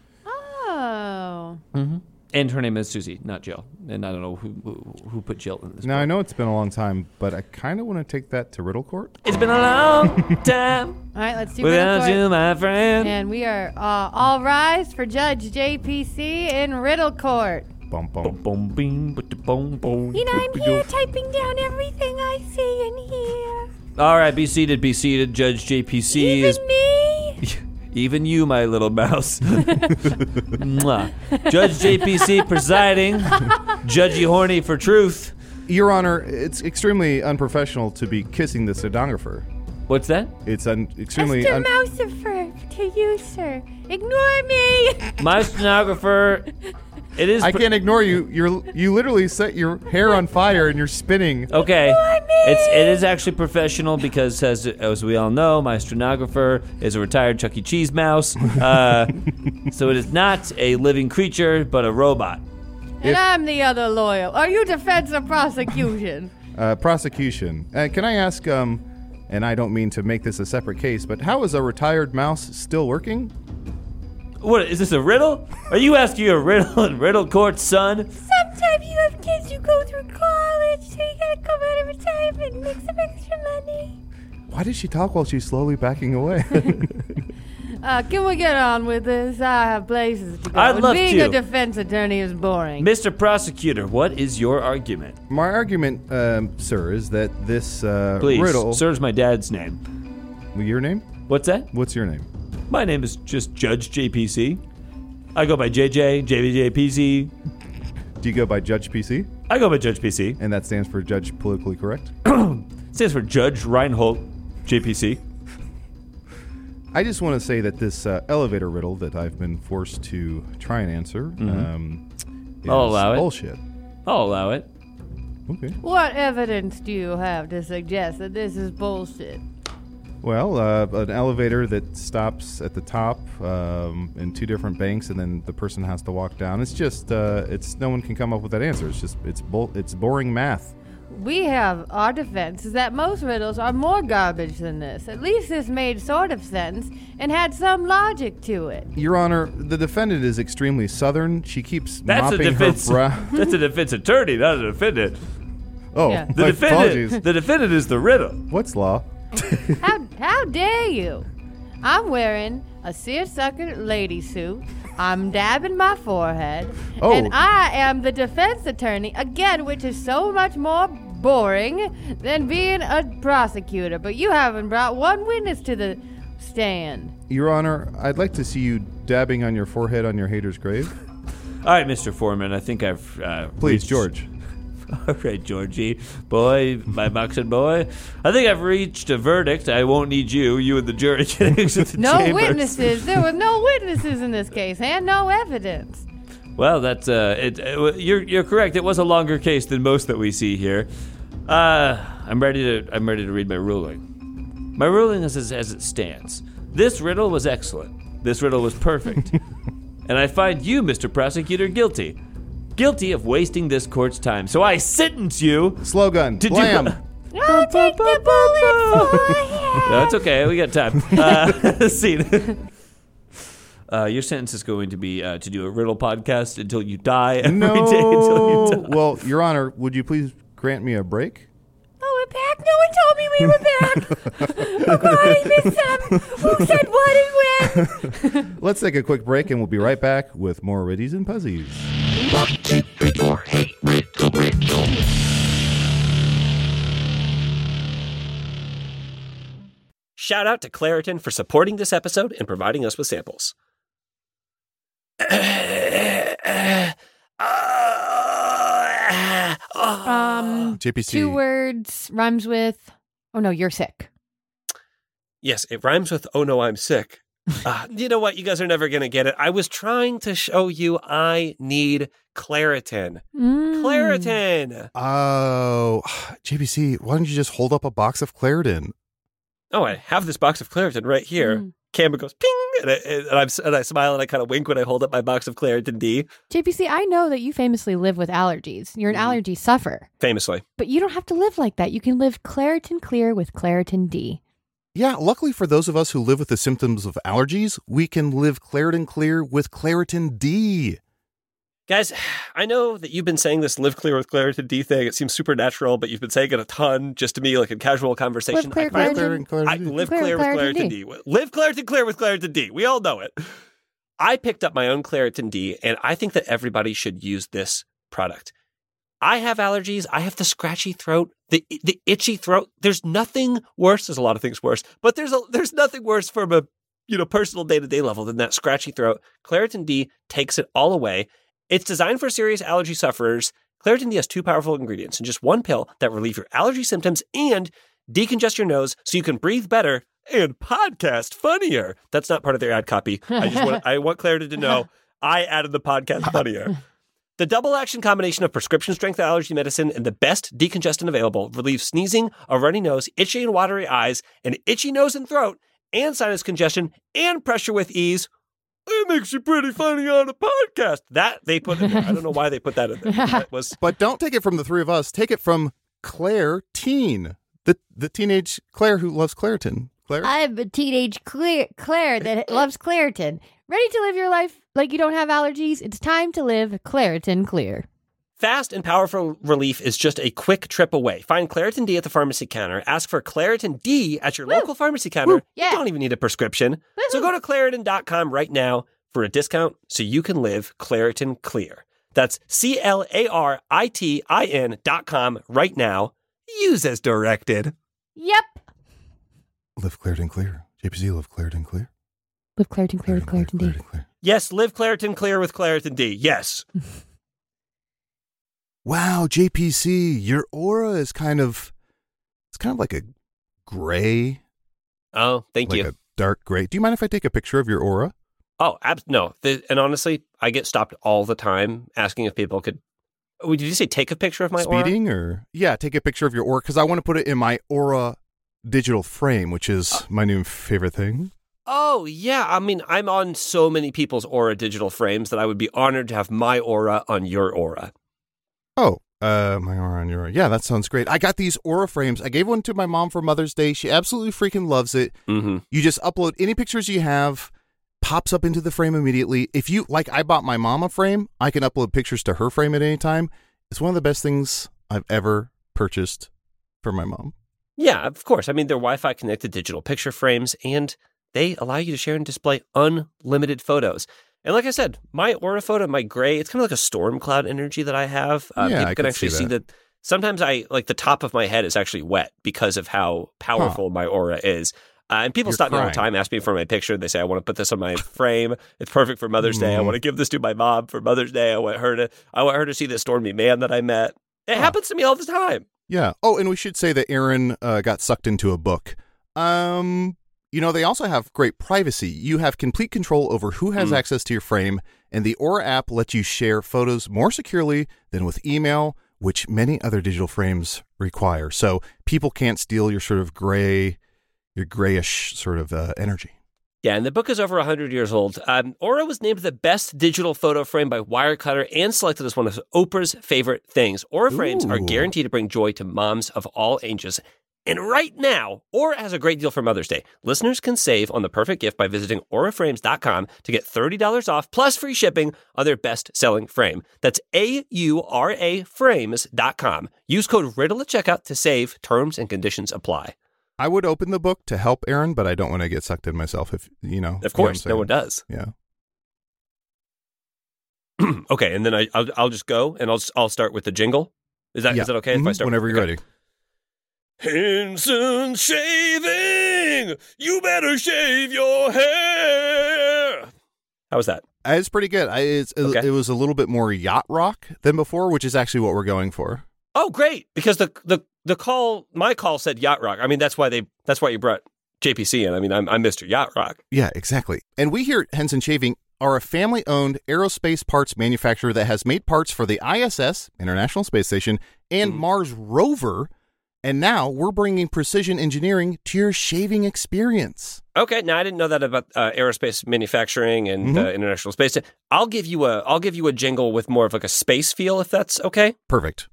Oh. And her name is Susie, not Jill. And I don't know who who, who put Jill in this. Now, book. I know it's been a long time, but I kind of want to take that to Riddle Court. It's been a long time All right, let's do Riddle without Court. you, my friend. And we are uh, all rise for Judge J P C in Riddle Court. Bum, bum. Boom, boom, bing, ba- da- boom, boom. You know, I'm here typing down everything I see in here. All right, be seated, be seated. Judge J P C is Even me? even you, my little mouse. Mwah. Judge J P C presiding. Judgy horny for truth. Your Honor, it's extremely unprofessional to be kissing the stenographer. What's that? It's un- extremely. Mister Un- Mousifer, to you, sir. Ignore me. My stenographer. It is. I pr- can't ignore you. You're you literally set your hair on fire and you're spinning. Okay, it's it is actually professional because as as we all know, my stenographer is a retired Chuck E. Cheese mouse. Uh, so it is not a living creature, but a robot. And I'm the other lawyer. Are you defense or prosecution? Uh, prosecution. Uh, can I ask? Um, and I don't mean to make this a separate case, but how is a retired mouse still working? What is this a riddle? Are you asking a riddle in riddle court, son? Sometimes you have kids who go through college, so you gotta come out of retirement and make some extra money. Why does she talk while she's slowly backing away? Uh, can we get on with this? I have places to go. I'd And love being to. a defense attorney is boring. Mister Prosecutor, what is your argument? My argument, um, sir, is that this uh, Please, riddle. sir's my dad's name. Your name? What's that? What's your name? My name is just Judge J P C. I go by J J, J B J P C. Do you go by Judge P C? I go by Judge P C. And that stands for Judge Politically Correct? Stands for Judge Reinhold J P C. I just want to say that this uh, elevator riddle that I've been forced to try and answer um, is I'll allow it. bullshit. I'll allow it. Okay. What evidence do you have to suggest that this is bullshit? Well, uh, an elevator that stops at the top um, in two different banks, and then the person has to walk down. It's just, uh, it's no one can come up with that answer. It's just, it's bull, it's boring math. We have our defense is that most riddles are more garbage than this. At least this made sort of sense and had some logic to it. Your Honor, the defendant is extremely southern. She keeps That's a mopping defense. her brow. That's a defense attorney, not a defendant. Oh, Yeah. The my defendant. apologies. The defendant is the riddle. What's law? How how dare you? I'm wearing a seersucker lady suit. I'm dabbing my forehead. Oh. And I am the defense attorney, again, which is so much more boring than being a prosecutor. But you haven't brought one witness to the stand. Your Honor, I'd like to see you dabbing on your forehead on your hater's grave? All right, Mister Foreman, I think I've... Uh, Please, reached- George. All right, Georgie, boy, my boxing boy. I think I've reached a verdict. I won't need you, you and the jury getting into the No chambers. witnesses. There were no witnesses in this case, and no evidence. Well, that's uh, it, uh, you're you're correct. It was a longer case than most that we see here. Uh, I'm ready to I'm ready to read my ruling. My ruling is as, as it stands. This riddle was excellent. This riddle was perfect, and I find you, Mister Prosecutor, guilty. Guilty of wasting this court's time. So I sentence you Slogan. to Blam. do. I'll take the bullet for you. No, it's okay. We got time. Uh, scene. Uh, your sentence is going to be uh, to do a riddle podcast until you die every No. day until you die. Well, Your Honor, would you please grant me a break? Oh, we're back. No one told me we were back. Oh, God, I missed some. Who said what and when? Let's take a quick break, and we'll be right back with more Riddies and Puzzies. Shout out to Claritin for supporting this episode and providing us with samples. Um, J P C. two words rhymes with. Oh no, you're sick. Yes, it rhymes with, oh no, I'm sick. Uh, you know what? You guys are never going to get it. I was trying to show you I need Claritin. Mm. Claritin! Oh, J P C, why don't you just hold up a box of Claritin? Oh, I have this box of Claritin right here. Mm. Camera goes ping, and I, and, I'm, and I smile and I kind of wink when I hold up my box of Claritin D. J P C, I know that you famously live with allergies. You're an Mhm. allergy sufferer. Famously. But you don't have to live like that. You can live Claritin Clear with Claritin D. Yeah, luckily for those of us who live with the symptoms of allergies, we can live Claritin Clear with Claritin D. Guys, I know that you've been saying this live clear with Claritin D thing. It seems supernatural, but you've been saying it a ton just to me, like in casual conversation. Live clear, I find- Claritin. Claritin, I Claritin D. live Clear clear with with Claritin Claritin D. D. Live Claritin clear with Claritin D. We all know it. I picked up my own Claritin D, and I think that everybody should use this product. I have allergies. I have the scratchy throat, the the itchy throat. There's nothing worse. There's a lot of things worse, but there's a there's nothing worse from a you know personal day to day level than that scratchy throat. Claritin D takes it all away. It's designed for serious allergy sufferers. Claritin D has two powerful ingredients in just one pill that relieve your allergy symptoms and decongest your nose so you can breathe better and podcast funnier. That's not part of their ad copy. I just want I want Claritin to know I added the podcast funnier. The double action combination of prescription strength allergy medicine and the best decongestant available relieves sneezing, a runny nose, itchy and watery eyes, an itchy nose and throat, and sinus congestion and pressure with ease. It makes you pretty funny on a podcast. That they put in there. I don't know why they put that in there. That was But don't take it from the three of us. Take it from Claire Teen, the the teenage Claire who loves Claritin. Claire? I'm a teenage Claire, Claire that loves Claritin. Ready to live your life like you don't have allergies? It's time to live Claritin Clear. fast and powerful relief is just a quick trip away. Find Claritin D at the pharmacy counter. Ask for Claritin D at your Woo. local pharmacy counter. Woo. Yeah. You don't even need a prescription. So Woohoo. go to Claritin dot com right now for a discount so you can live Claritin Clear. That's C L A R I T I N dot com right now. Use as directed. Yep. Live Claritin Clear. J P C, live Claritin Clear. Live Claritin Clear with Claritin D. Claritin Clear. Yes, live Claritin Clear with Claritin D. Yes. Wow, J P C, your aura is kind of, it's kind of like a gray, Oh, thank like you. a dark gray. Do you mind if I take a picture of your aura? Oh, ab- no. The, and honestly, I get stopped all the time asking if people could. Oh, did you say take a picture of my aura? Speeding or? Yeah, take a picture of your aura because I want to put it in my aura digital frame, which is Uh, my new favorite thing. Oh, yeah. I mean, I'm on so many people's aura digital frames that I would be honored to have my aura on your aura. Oh, uh, my aura on your aura. Yeah, that sounds great. I got these aura frames. I gave one to my mom for Mother's Day. She absolutely freaking loves it. Mm-hmm. You just upload any pictures you have, pops up into the frame immediately. If you, like I bought my mom a frame, I can upload pictures to her frame at any time. It's one of the best things I've ever purchased for my mom. Yeah, of course. I mean, they're Wi-Fi connected digital picture frames, and they allow you to share and display unlimited photos. And like I said, my aura photo, my gray, it's kind of like a storm cloud energy that I have. Uh, Yeah, people I can could actually see see that. that. Sometimes I, like the top of my head is actually wet because of how powerful my aura is. Uh, and people You're stop me all the crying. time, ask me for my picture. They say, I want to put this on my frame. It's perfect for Mother's Day. I want to give this to my mom for Mother's Day. I want her to I want her to see this Stormy man that I met. It Huh. happens to me all the time. Yeah. Oh, and we should say that Aaron uh, got sucked into a book. Um, you know, they also have great privacy. You have complete control over who has Mm. access to your frame, and the Aura app lets you share photos more securely than with email, which many other digital frames require. So people can't steal your sort of gray, your grayish sort of uh, energy. Yeah, and the book is over one hundred years old. Um, Aura was named the best digital photo frame by Wirecutter and selected as one of Oprah's favorite things. Aura frames are Ooh. guaranteed to bring joy to moms of all ages. And right now, Aura has a great deal for Mother's Day. Listeners can save on the perfect gift by visiting aura frames dot com to get thirty dollars off plus free shipping on their best-selling frame. That's A U R A frames dot com. Use code RIDDLE at checkout to save. Terms and conditions apply. I would open the book to help Aaron, but I don't want to get sucked in myself. If you know, Of you know what course, I'm no one saying. does. Yeah. Okay, and then I, I'll, I'll just go and I'll I'll start with the jingle. Is that is Yeah. that okay if I Mhm. start Whenever with, you're okay. ready. Henson Shaving, you better shave your hair. How was that? Uh, It's pretty good. I, it's, Okay. It was a little bit more yacht rock than before, which is actually what we're going for. Oh, great! Because the the the call, my call said yacht rock. I mean, that's why they that's why you brought J P C in. I mean, I'm I'm Mister Yacht Rock. Yeah, exactly. And we here at Henson Shaving are a family-owned aerospace parts manufacturer that has made parts for the I S S, International Space Station, and Mhm. Mars rover. And now we're bringing precision engineering to your shaving experience. Okay, now I didn't know that about uh, aerospace manufacturing and Mhm. uh, international space. I'll give you a I'll give you a jingle with more of like a space feel, if that's okay. Perfect.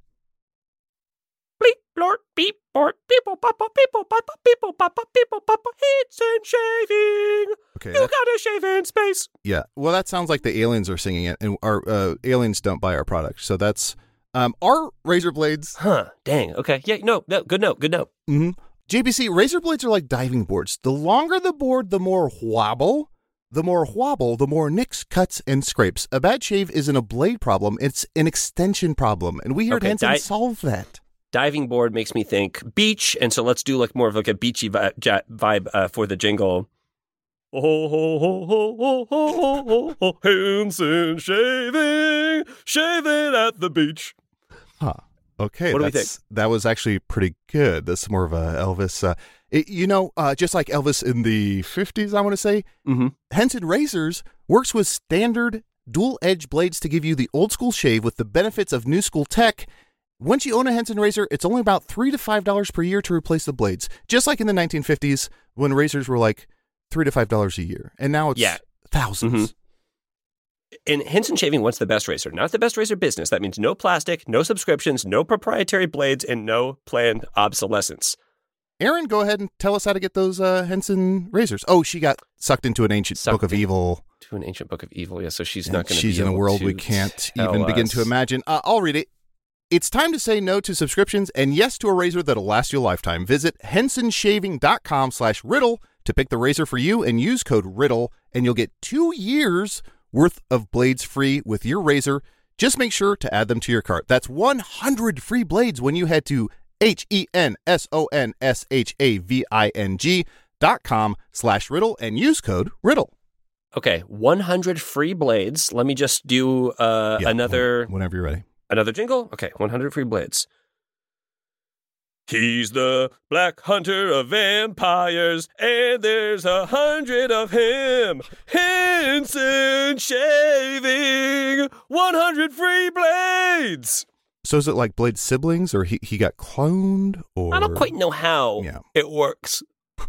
Bleep, blort, beep, bort, people, papa, people, papa, people, papa, people, papa, hits and shaving. Okay. You that- gotta shave in space. yeah. Well, that sounds like the aliens are singing it, and our uh, aliens don't buy our product. So that's um, our razor blades. Huh, dang. Okay. Yeah, no, no, good note, good note. Mm-hmm. J B C, razor blades are like diving boards. The longer the board, the more wobble. The more wobble, the more nicks, cuts, and scrapes. A bad shave isn't a blade problem. It's an extension problem. And we here Okay, at Henson di- solve that. Diving board makes me think beach, and so let's do like more of like a beachy vi- ja- vibe uh, for the jingle. Oh, ho, ho, ho, ho, ho, ho, ho, Henson shaving, shaving at the beach. Huh. Okay. What do we that's- That was actually pretty good. That's more of a Elvis. Uh, it, you know, uh, just like Elvis in the fifties, I want to say, Mm-hmm. Henson Razors works with standard dual edge blades to give you the old school shave with the benefits of new school tech. Once you own a Henson razor, it's only about three to five dollars per year to replace the blades. Just like in the nineteen fifties when razors were like three to five dollars a year, and now it's Yeah. thousands. And Henson Shaving wants the best razor, not the best razor business. That means no plastic, no subscriptions, no proprietary blades, and no planned obsolescence. Aaron, go ahead and tell us how to get those uh, Henson razors. Oh, she got sucked into an ancient Sucked book of in- evil. To an ancient book of evil, yeah. So she's and not going to. she's be in a able world to we can't tell even begin to us. imagine. Uh, I'll read it. It's time to say no to subscriptions and yes to a razor that'll last you a lifetime. Visit henson shaving dot com slash riddle to pick the razor for you and use code riddle, and you'll get two years worth of blades free with your razor. Just make sure to add them to your cart. That's one hundred free blades when you head to H E N S O N S H A V I N G dot com slash riddle and use code riddle. Okay, one hundred free blades. Let me just do uh, Yeah, another whenever you're ready. another jingle. Okay, one hundred free blades. He's the black hunter of vampires, and there's a hundred of him. Henson Shaving, one hundred free blades. So is it like Blade siblings, or he, he got cloned, or I don't quite know how Yeah. it works.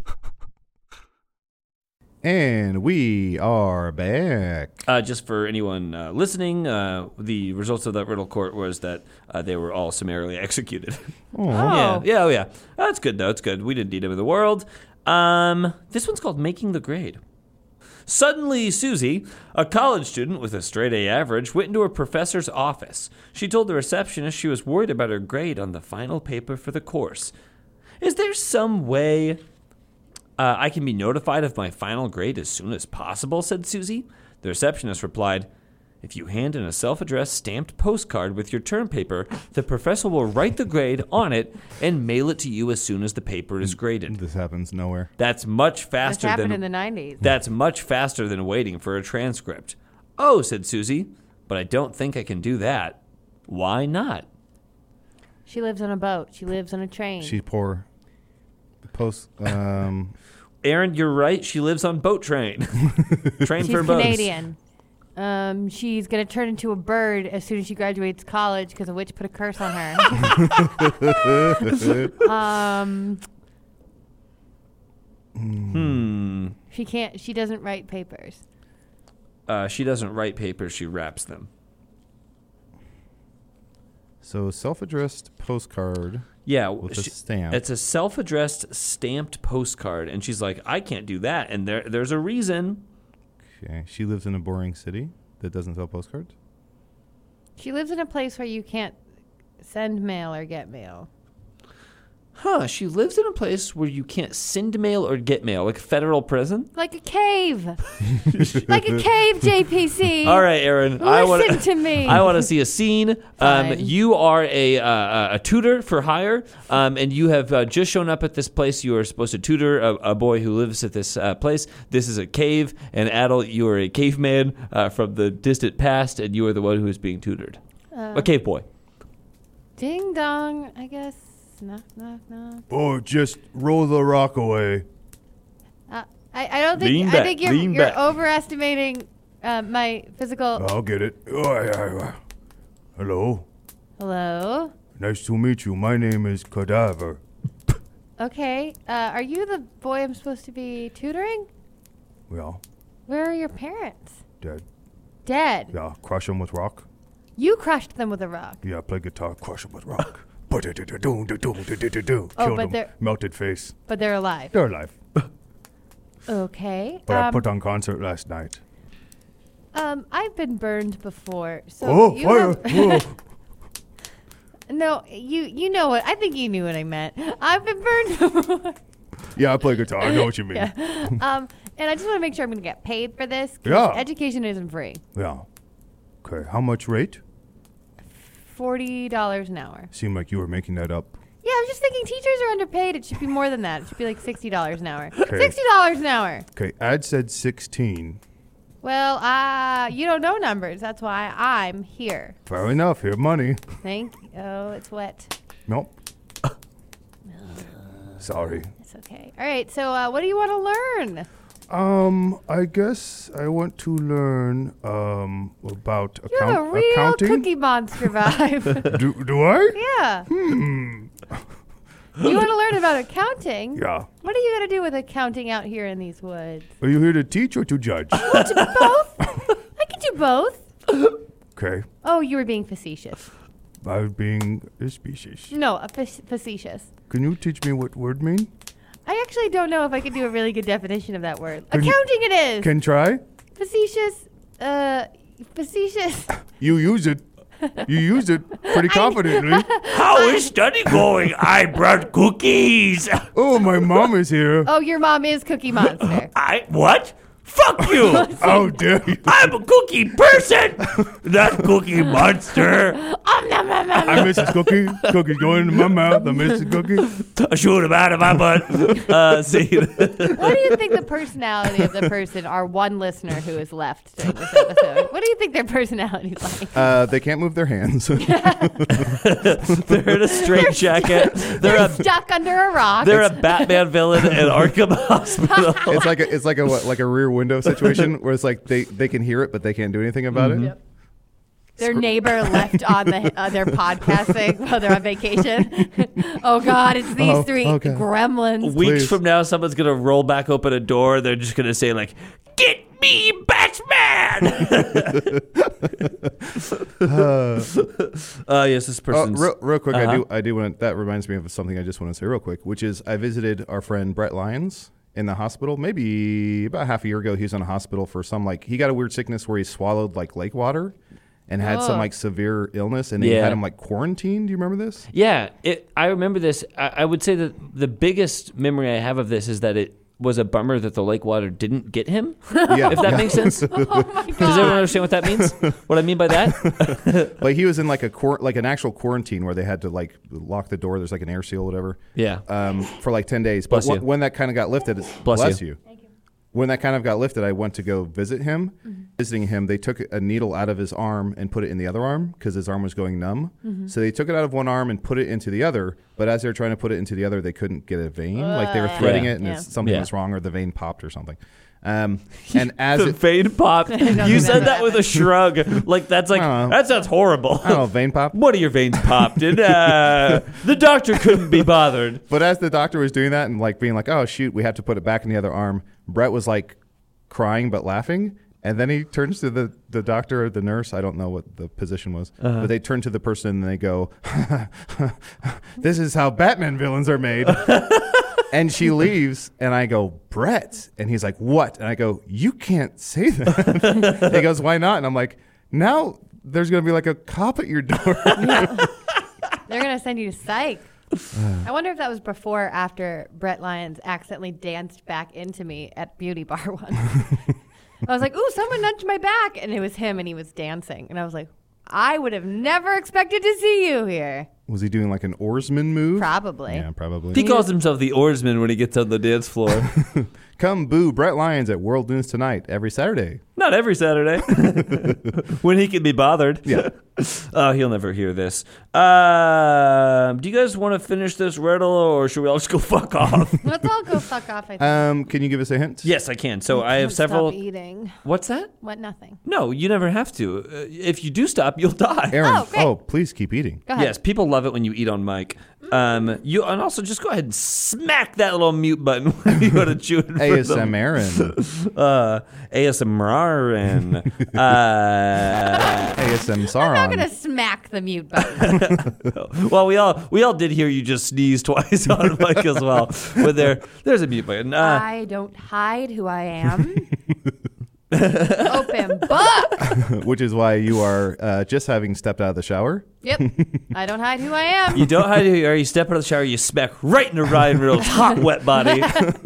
And we are back. Uh, just for anyone uh, listening, uh, the results of that riddle court was that uh, they were all summarily executed. Oh. Yeah, yeah, oh, yeah. That's good, though. It's good. We didn't need them in the world. Um, this one's called Making the Grade. Suddenly, Susie, a college student with a straight A average, went into her professor's office. She told the receptionist she was worried about her grade on the final paper for the course. Is there some way uh, I can be notified of my final grade as soon as possible, said Susie. The receptionist replied, If you hand in a self-addressed stamped postcard with your term paper, the professor will write the grade on it and mail it to you as soon as the paper is graded. This happens nowhere. That's much This faster happened than in the nineties. That's much faster than waiting for a transcript. Oh, said Susie, but I don't think I can do that. Why not? She lives on a boat. She lives on a train. She's poor. Post. Um, Aaron, you're right. She lives on boat train. train She's for boats. Canadian. Um, she's going to turn into a bird as soon as she graduates college because a witch put a curse on her. um, Hmm. she can't, she doesn't write papers. Uh, she doesn't write papers. She wraps them. so self-addressed postcard Yeah. with she- a stamp. It's a self-addressed stamped postcard. And she's like, I can't do that. And there, there's a reason. Okay. She lives in a boring city that doesn't sell postcards. She lives in a place where you can't send mail or get mail. Huh. She lives in a place where you can't send mail or get mail, like a federal prison. Like a cave. Like a cave, J P C. All right, Aaron. I Listen want to me. I want to see a scene. Um, Fine. you are a uh, a tutor for hire, um, and you have uh, just shown up at this place. You are supposed to tutor a, a boy who lives at this uh, place. This is a cave, and adult. You are a caveman uh, from the distant past, and you are the one who is being tutored. Uh, A cave boy. Ding dong, I guess. Knock, knock, knock. Oh, just roll the rock away. Uh, I, I don't think Lean I back, think you're, lean you're back. overestimating uh, my physical. I'll get it. Oh, I, I, I. Hello. Hello. Nice to meet you. My name is Cadaver. Okay. Uh, are you the boy I'm supposed to be tutoring? Yeah, Where are your parents? dead. Dead. Yeah, crush him with rock. You crushed them with a rock. Yeah, play guitar, crush him with rock. Do-do-do-do-do-do-do-do-do. Oh, Killed but him. they're- Melted face. But they're alive. They're alive. Okay. But I Um, put on concert last night. um, I've been burned before. So Oh, you fire! have- Whoa. No, you you know what? I think you knew what I meant. I've been burned before. Yeah, I play guitar. I know what you mean. Yeah. Um, and I just want to make sure I'm going to get paid for this. 'cause Yeah. Education isn't free. Yeah. Okay, how much rate? Forty dollars an hour. Seemed like you were making that up. Yeah, I was just thinking teachers are underpaid. It should be more than that. It should be like sixty dollars an hour. Okay. Sixty dollars an hour. Okay, ad said sixteen. Well, uh, you don't know numbers. That's why I'm here. Fair enough. Here, money. Thank you. Oh, it's wet. Nope. Sorry. It's okay. All right. So, uh, what do you want to learn? Um, I guess I want to learn um about You have a account- real accounting. Cookie Monster vibe. Do do I? Yeah. Hmm. You want to learn about accounting? Yeah. What are you going to do with accounting out here in these woods? Are you here to teach or to judge? Both? I can do both. Okay. Oh, you were being facetious. I was being a species. No, a fac- facetious. Can you teach me what word mean? I actually don't know if I could do a really good definition of that word. Can you- Accounting it is. Can try? facetious. Uh, facetious. You use it. You used it pretty confidently. How is study going? I brought cookies. Oh, my mom is here. Oh, your mom is Cookie Monster. I what? Fuck you! How dare you? I'm a cookie person, not Cookie Monster. Um, nom, nom, nom. I'm Missus Cookie. Cookie's going into my mouth. I'm Missus Cookie. Shoot him out of my butt. Uh, see, What do you think the personality of the person, our one listener who is left during this episode, what do you think their personality is like? Uh, they can't move their hands. they're in a straitjacket. They're They're a stuck under a rock. they're a Batman villain in Arkham Hospital. it's like a, it's like a what, like a rear window situation where it's like they, they can hear it but they can't do anything about it. Yep. Their neighbor left on the uh, their podcasting while they're on vacation. Oh God, it's these Oh, three okay. gremlins. Weeks Please. from now, someone's gonna roll back open a door. They're just gonna say like, "Get me, Batman!" Uh, uh, yes, this oh, person's. real, real quick, I Uh-huh. do I do want that reminds me of something I just want to say real quick, which is I visited our friend Brett Lyons in the hospital maybe about half a year ago. He was in a hospital for some like he got a weird sickness where he swallowed like lake water and had some Oh. like severe illness and they Yeah. had him like quarantined. Do you remember this? Yeah, it, I remember this. I, I would say that the biggest memory I have of this is that it was a bummer that the lake water didn't get him. Yeah. If that makes sense. Oh my god! Does everyone understand what that means? What I mean by that? Like he was in like a quar- like an actual quarantine where they had to like lock the door. There's like an air seal, whatever. Yeah. Um, for like ten days. But Bless wh- you. when that kind of got lifted, it's, Bless bless you. you. When that kind of got lifted, I went to go visit him. Mm-hmm. Visiting him, they took a needle out of his arm and put it in the other arm because his arm was going numb. Mm-hmm. So they took it out of one arm and put it into the other. But as they were trying to put it into the other, they couldn't get a vein. like they were threading Yeah. it, and Yeah. it's, something Yeah. was wrong, or the vein popped or something. Um, and as The it, vein popped. You think said that's that with a shrug. Like that's like I don't know. that sounds horrible. I don't know, vein pop. One of your veins popped, and uh, the doctor couldn't be bothered. But as the doctor was doing that and like being like, "Oh shoot, we have to put it back in the other arm," Brett was like crying but laughing, and then he turns to the, the doctor or the nurse. I don't know what the position was, Uh-huh. but they turn to the person and they go, "This is how Batman villains are made." And she leaves, and I go, "Brett," and he's like, "What?" And I go, "You can't say that." He goes, "Why not?" And I'm like, "Now there's gonna be like a cop at your door." They're gonna send you to psych. I wonder if that was before or after Brett Lyons accidentally danced back into me at Beauty Bar once. I was like, "Ooh, someone nudged my back," and it was him, and he was dancing, and I was like, "I would have never expected to see you here." Was he doing like an oarsman move? Probably. Yeah, probably. He calls himself the oarsman when he gets on the dance floor. Come boo Brett Lyons at World News Tonight every Saturday. Not every Saturday. When he can be bothered. Yeah. Oh, he'll never hear this. Um, do you guys want to finish this riddle, or should we all just go fuck off? Let's all go fuck off. I think. Um, can you give us a hint? Yes, I can. So I have Can't several. Stop eating. What's that? What? Nothing. No, you never have to. Uh, if you do stop, you'll die. Aaron, Oh, great. oh, please keep eating. Go ahead. Yes, people love it when you eat on mic. Um, you and also just go ahead and smack that little mute button when you go to chew it. A S M R Aaron. Uh, A S M R and uh, A S M I'm Sauron. not gonna smack the mute button. well, we all we all did hear you just sneeze twice on mic as well. But there, there's a mute button. Uh, I don't hide who I am. Open book. Which is why you are uh, just having stepped out of the shower. Yep. I don't hide who I am. you don't hide who you are. You step out of the shower. You smack right into Ryan Reynolds' hot, wet body.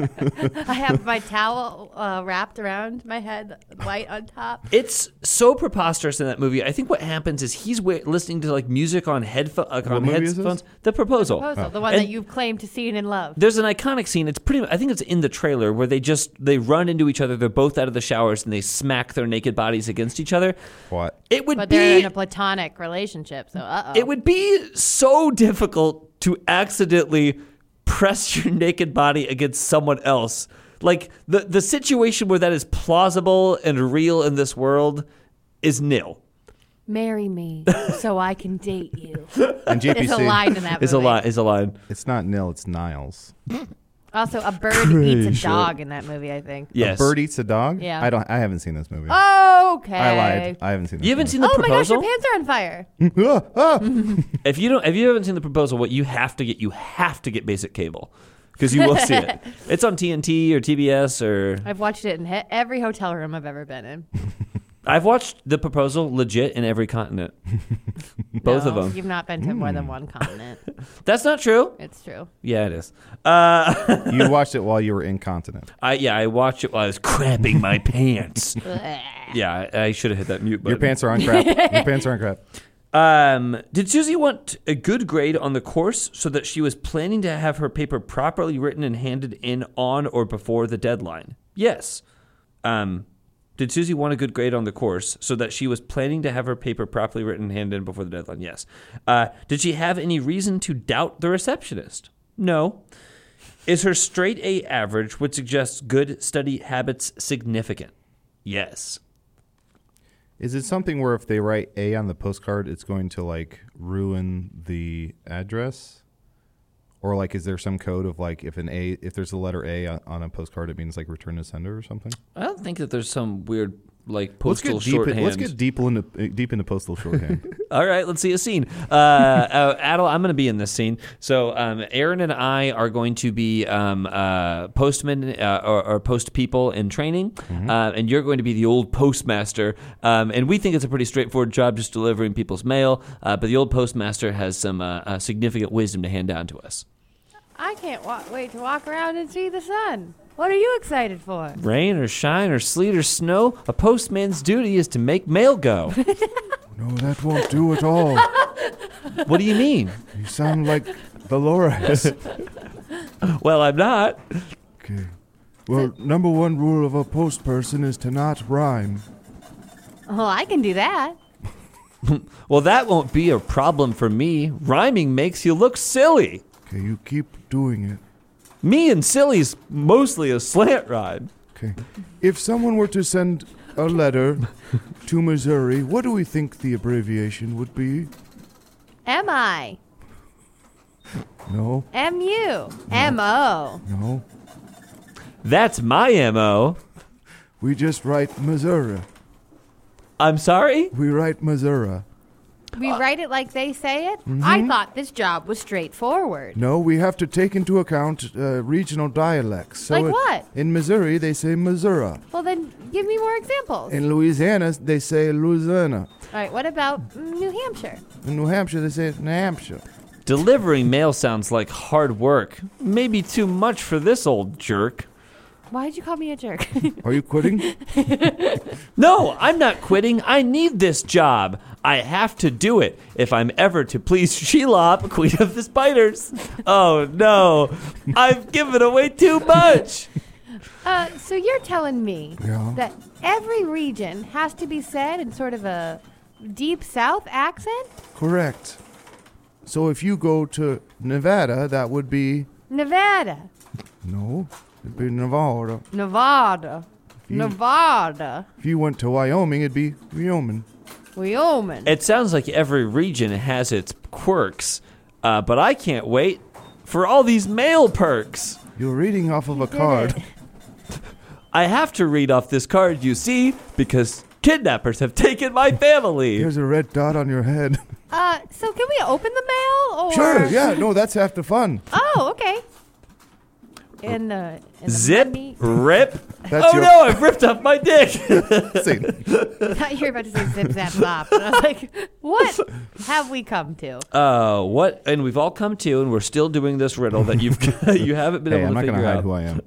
I have my towel uh, wrapped around my head, white on top. It's so preposterous in that movie. I think what happens is he's wa- listening to like music on headphones. Like, on movie is this? headphones. The Proposal. Proposal, the one And- that you've claimed to see and love. There's an iconic scene. It's pretty. I think it's in the trailer where they just they run into each other. They're both out of the showers and they smack their naked bodies against each other. What? It would But they're be. in a platonic relationship, so uh oh. It would be so difficult to accidentally press your naked body against someone else. Like the the situation where that is plausible and real in this world is nil. Marry me so I can date you. And G P It's a C. line in that movie. Is a line. Is a line. It's not Nil, it's Niles. Also, a bird Crazy. eats a dog in that movie, I think. Yes. A bird eats a dog? Yeah. I don't I haven't seen this movie. Okay. I lied. I haven't seen this You haven't movie. seen the Oh my gosh, proposal? your pants are on fire. Ah, ah. If you don't, if you haven't seen the proposal, what you have to get, you have to get basic cable because you will see it. It's on T N T or T B S or. I've watched it in he- every hotel room I've ever been in. I've watched the proposal legit in every continent. Both of No, them. You've not been to more Hmm. than one continent. That's not true. It's true. Yeah, it is. Uh, You watched it while you were incontinent. I yeah, I watched it while I was crapping my pants. Yeah, I, I should have hit that mute button. Your pants are on crap. Your pants are on crap. Um, did Susie want a good grade on the course so that she was planning to have her paper properly written and handed in on or before the deadline? Yes. Um, did Susie want a good grade on the course so that she was planning to have her paper properly written and handed in before the deadline? Yes. Uh, did she have any reason to doubt the receptionist? No. Is her straight A average, which suggests good study habits, significant? Yes. Is it something where if they write A on the postcard, it's going to like ruin the address? Or like, is there some code of like if an A, if there's a letter A on, on a postcard, it means like return to sender or something? I don't think that there's some weird like Let's postal get deep. In, shorthand. let's get deep into uh, deep into postal shorthand. All right, let's see a scene. Uh, uh, Adel, I'm going to be in this scene. So um, Aaron and I are going to be um, uh, postmen uh, or, or post people in training, Mm-hmm. uh, and you're going to be the old postmaster. Um, and we think it's a pretty straightforward job, just delivering people's mail. Uh, but the old postmaster has some uh, uh, significant wisdom to hand down to us. I can't wa- wait to walk around and see the sun. What are you excited for? Rain or shine or sleet or snow, a postman's duty is to make mail go. No, that won't do at all. What do you mean? You sound like Dolores. Well, I'm not. Okay. Well, number one rule of a post person is to not rhyme. Oh, I can do that. Well, that won't be a problem for me. Rhyming makes you look silly. Okay, you keep doing it. Me and silly's mostly a slant rhyme. Okay. If someone were to send a letter to Missouri, what do we think the abbreviation would be? M I. No, M U. M O. no. That's my M O. We just write Missouri. I'm sorry? We write Missouri. We write it like they say it? I thought this job was straightforward. No, we have to take into account uh, regional dialects. So Like it- what? In Missouri, they say Missouri. Well, then give me more examples. In Louisiana, they say Louisiana. All right, what about mm, New Hampshire? In New Hampshire, they say New Hampshire. Delivering mail sounds like hard work. Maybe too much for this old jerk. Why did you call me a jerk? Are you quitting? No, I'm not quitting. I need this job. I have to do it if I'm ever to please Shelob, queen of the spiders. Oh, no. I've given away too much. uh, so you're telling me Yeah. that every region has to be said in sort of a deep South accent? Correct. So if you go to Nevada, that would be... Nevada. No, it'd be Nevada. Nevada. you- Nevada. If you went to Wyoming, it'd be Wyoming. Wyoming. It sounds like every region has its quirks, uh, but I can't wait for all these mail perks. You're reading off of a Did card. it. I have to read off this card, you see, because kidnappers have taken my family. There's a red dot on your head. Uh, so can we open the mail? Or? Sure, yeah, no, that's half the fun. Oh, okay. In the, in the Zip, money- rip. That's Oh your- no, I've ripped up my dick. See, I thought you were about to say zip zap zop. And I was like, what have we come to? Uh, what? And we've all come to, and we're still doing this riddle that you've you haven't been hey, able I'm to not figure gonna hide out. who I am.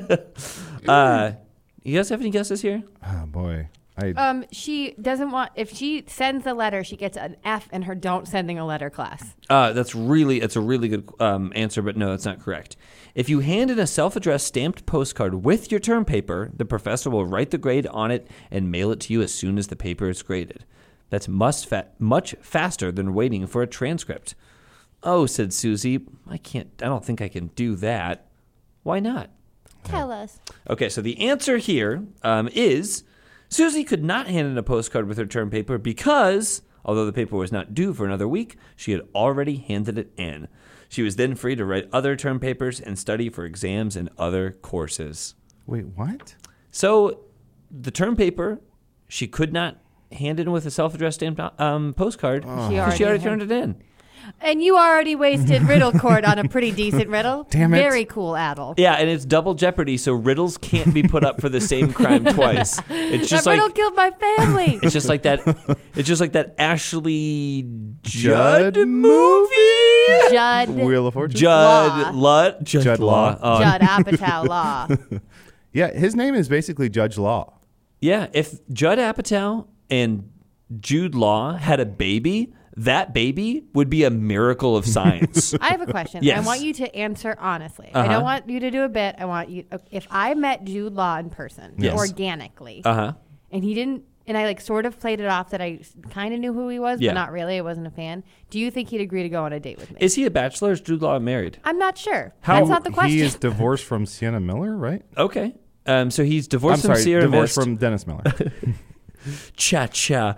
Uh, you guys have any guesses here? Oh boy, I Um, she doesn't want, if she sends a letter, she gets an F in her don't sending a letter class. Uh, that's really, it's a really good um, answer, but no, that's not correct. If you hand in a self-addressed stamped postcard with your term paper, the professor will write the grade on it and mail it to you as soon as the paper is graded. That's must fa- much faster than waiting for a transcript. Oh, said Susie, I can't, I don't think I can do that. Why not? Tell us. Okay, so the answer here um, is Susie could not hand in a postcard with her term paper because, although the paper was not due for another week, she had already handed it in. She was then free to write other term papers and study for exams and other courses. wait. What? So the term paper, she could not hand in with a self-addressed stamped um, postcard She because already, she already had- turned it in. And you already wasted riddle court on a pretty decent riddle. Damn it. Very cool, Adel. Yeah, and it's double jeopardy, so riddles can't be put up for the same crime twice. It's just that like riddle killed my family. It's just like that. It's just like that Ashley Judd, Judd movie. Judd. Wheel of Fortune. Judd Law. Law. Judd, Judd Law. Law. Oh, Judd Apatow Law. Yeah, his name is basically Judge Law. Yeah, if Judd Apatow and Jude Law had a baby, that baby would be a miracle of science. I have a question. Yes. I want you to answer honestly. I Uh-huh. don't want you to do a bit. I want you, if I met Jude Law in person, Yes. organically, Uh huh. and he didn't, and I like sort of played it off that I kind of knew who he was, Yeah. but not really. I wasn't a fan. Do you think he'd agree to go on a date with me? Is he a bachelor? Or is Jude Law married? I'm not sure. How- That's not the question. He is divorced from Sienna Miller, right? Okay. Um. So he's I'm divorced from sorry, Sierra divorced Mist. from Dennis Miller. Cha cha.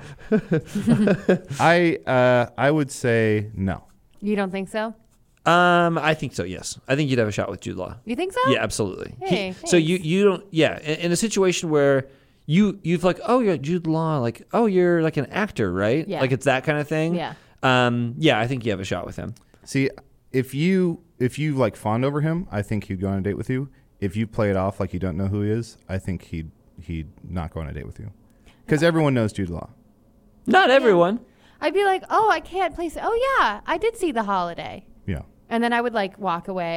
I uh, I would say no. You don't think so? Um. I think so. Yes. I think you'd have a shot with Jude Law. You think so? Yeah, absolutely. He- Hey, so you thanks. you don't yeah in, in a situation where you you've like oh you're Jude Law like oh you're like an actor right Yeah. like it's that kind of thing Yeah. um yeah I think you have a shot with him. See, if you if you like fawned over him, I think he'd go on a date with you. If you play it off like you don't know who he is, I think he'd he'd not go on a date with you. Because everyone knows Jude Law. Not everyone. I'd be like, oh, I can't place it. Oh, yeah, I did see The Holiday. Yeah. And then I would like walk away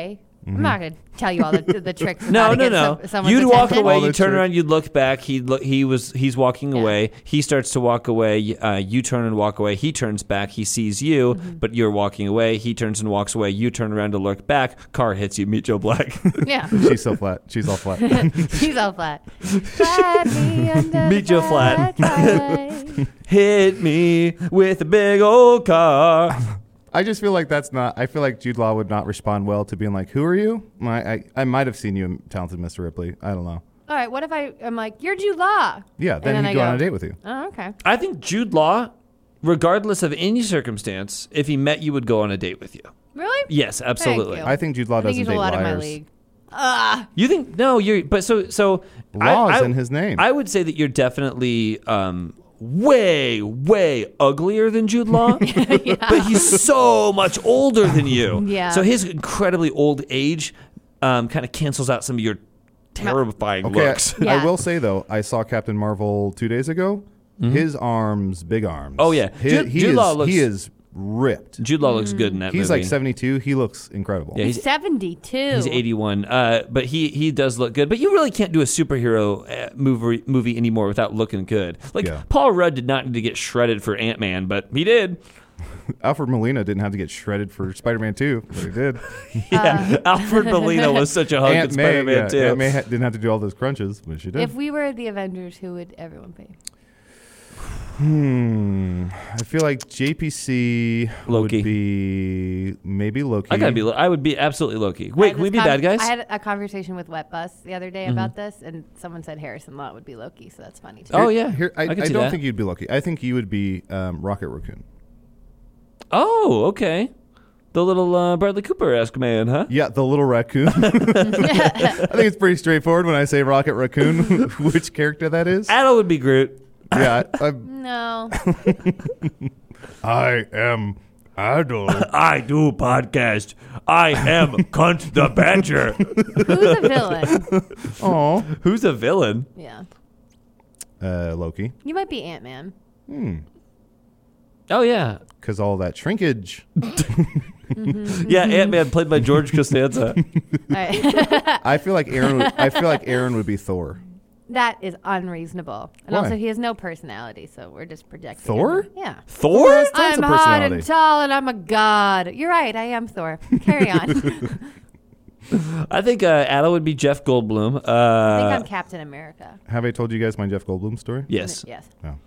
I'm not gonna tell you all the, the tricks. of how No, to no, get no. some- someone's You'd walk attention. away. All You the turn trick- around. You'd look back. He look. He was. He's walking Yeah. away. He starts to walk away. Uh, you turn and walk away. He turns back. He sees you, Mm-hmm. but you're walking away. He turns and walks away. You turn around to look back. Car hits you. Meet Joe Black. Yeah, She's so flat. She's all flat. she's all flat. Flat me under Meet the Joe Flat. twilight. Hit me with a big old car. I just feel like that's not. I feel like Jude Law would not respond well to being like, "Who are you?" I I, I might have seen you in Talented Mister Ripley. I don't know. All right, what if I am like, you're Jude Law? Yeah, And then, then he'd I go, go- on a date with you. Oh, okay. I think Jude Law, regardless of any circumstance, if he met you, would go on a date with you. Really? Yes, absolutely. you. I think Jude Law I think doesn't he's date a lot liars. in my league. Ah, You think no? You're but so so. I- Law is I- in his name. I would say that you're definitely um, way way uglier than Jude Law, but he's so much older than you. Yeah. So his incredibly old age um, kind of cancels out some of your terrifying Okay, looks. I, Yeah. I will say though, I saw Captain Marvel two days ago. His arms, big arms. Oh, yeah. He- Jude- he Jude is, Law looks- he is ripped. Jude Law looks good in that He's movie. like seventy-two. He looks incredible. Yeah, he's he's- seventy-two. He's eighty-one, uh, but he he does look good. But you really can't do a superhero uh, movie movie anymore without looking good. Like Yeah. Paul Rudd did not need to get shredded for Ant-Man, but he did. Alfred Molina didn't have to get shredded for Spider-Man two, but he did. Yeah, Alfred Molina was such a hunk in Aunt May, Spider-Man yeah, too. Aunt May ha- didn't have to do all those crunches, but she did. If we were the Avengers, who would everyone be? Hmm. I feel like J P C Loki. would be maybe Loki. I gotta be. I would be absolutely Loki. I Wait, had can we this be con- bad guys? I had a conversation with Wet Bus the other day Mm-hmm. about this, and someone said Harrison Law would be Loki, so that's funny too. Oh yeah, Here, I, I, I, could see don't that. think you'd be Loki. I think you would be um, Rocket Raccoon. Oh, okay. The little uh, Bradley Cooper-esque man, huh? Yeah, the little raccoon. I think it's pretty straightforward when I say Rocket Raccoon, which character that is. Adel would be Groot. Yeah, I, No, I am Adol. I do podcast. I am Cunt the Badger. who's a villain? Oh, Who's a villain? Yeah, uh, Loki, you might be Ant Man. Oh yeah, because all that shrinkage. yeah. Ant-Man played by George Costanza. I feel like Aaron. Would, I feel like Aaron would be Thor. That is unreasonable, and Why? also he has no personality, so we're just projecting. Thor? him. Yeah. Thor? Tons I'm of hot personality. and tall, and I'm a god. You're right. I am Thor. Carry on. I think I think uh, Adel would be Jeff Goldblum. Uh, I'm Captain America. Have I told you guys my Jeff Goldblum story? yes, Yes. No.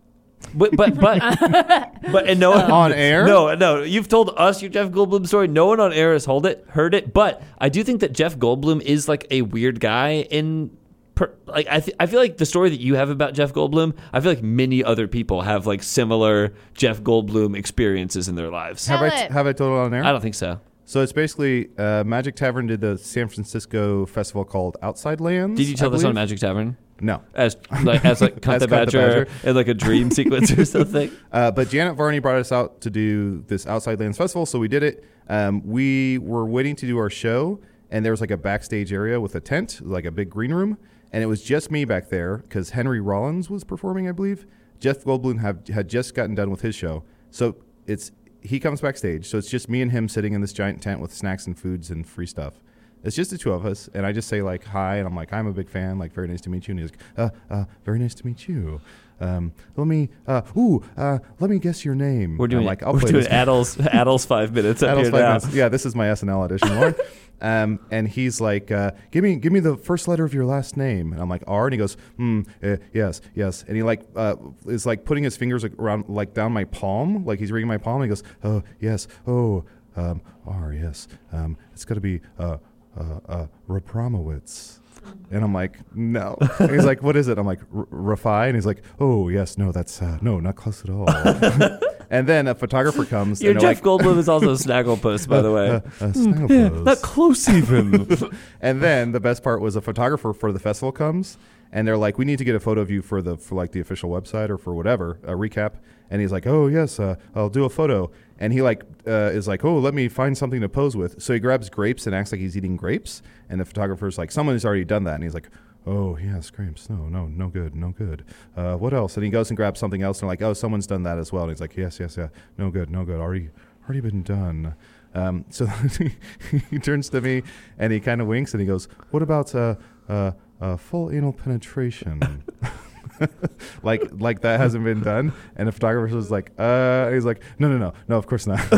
but but but but and no one On air? No, no. You've told us your Jeff Goldblum story. No one on air has hold it, heard it. But I do think that Jeff Goldblum is like a weird guy in. Per, like I, th- I feel like the story that you have about Jeff Goldblum, I feel like many other people have like similar Jeff Goldblum experiences in their lives. Tell Have I it. have I told it on air? I don't think so. So it's basically uh, Magic Tavern did the San Francisco festival called Outside Lands. Did you tell I this on believe? Magic Tavern? No. As like as like Cunt As the Cunt the Badger Badger. and like a dream sequence or something. Uh, but Janet Varney brought us out to do this Outside Lands festival, so we did it. Um, we were waiting to do our show, and there was like a backstage area with a tent, like a big green room, and it was just me back there because Henry Rollins was performing, I believe. Jeff Goldblum have, had just gotten done with his show, so it's he comes backstage, so it's just me and him sitting in this giant tent with snacks and foods and free stuff. It's just the two of us, and I just say like hi, and I'm like, I'm a big fan, like very nice to meet you, and he's like, uh, uh, very nice to meet you. Um, let me, uh, ooh, uh, let me guess your name. We're doing I'm like, I'll we're play doing this game. Adel's Adel's five minutes up Adults here Five now. Minutes. Yeah, this is my S N L audition, Lauren. um, and he's like, uh, give me, give me the first letter of your last name. And I'm like, R. And he goes, hmm, uh, yes, yes. And he like uh, is like putting his fingers like, around, like down my palm, like he's reading my palm. And he goes, oh yes, oh um, R, yes. Um, it's got to be uh, uh, uh, Rapramowitz. And I'm like, no. And he's like, what is it? I'm like, Rafai. And he's like, oh, yes, no, that's, uh, no, not close at all. And then a photographer comes. Your and they're Jeff like, Goldblum is also Snagglepuss, by the way. uh, uh, Snagglepuss. Not close even. And then the best part was a photographer for the festival comes, and they're like, we need to get a photo of you for the for like the official website or for whatever, a recap. And he's like, oh, yes, uh, I'll do a photo. And he like uh, is like, oh, let me find something to pose with. So he grabs grapes and acts like he's eating grapes. And the photographer's like, someone has already done that. And he's like, oh, yes, grapes. No, no, no good, no good. Uh, what else? And he goes and grabs something else. And they're like, oh, someone's done that as well. And he's like, yes, yes, yeah, no good, no good. Already, already been done. Um, so he turns to me and he kind of winks and he goes, "What about uh, uh, uh, full anal penetration?" like like that hasn't been done. And the photographer was like, uh, he's like, no, no, no, no, of course not.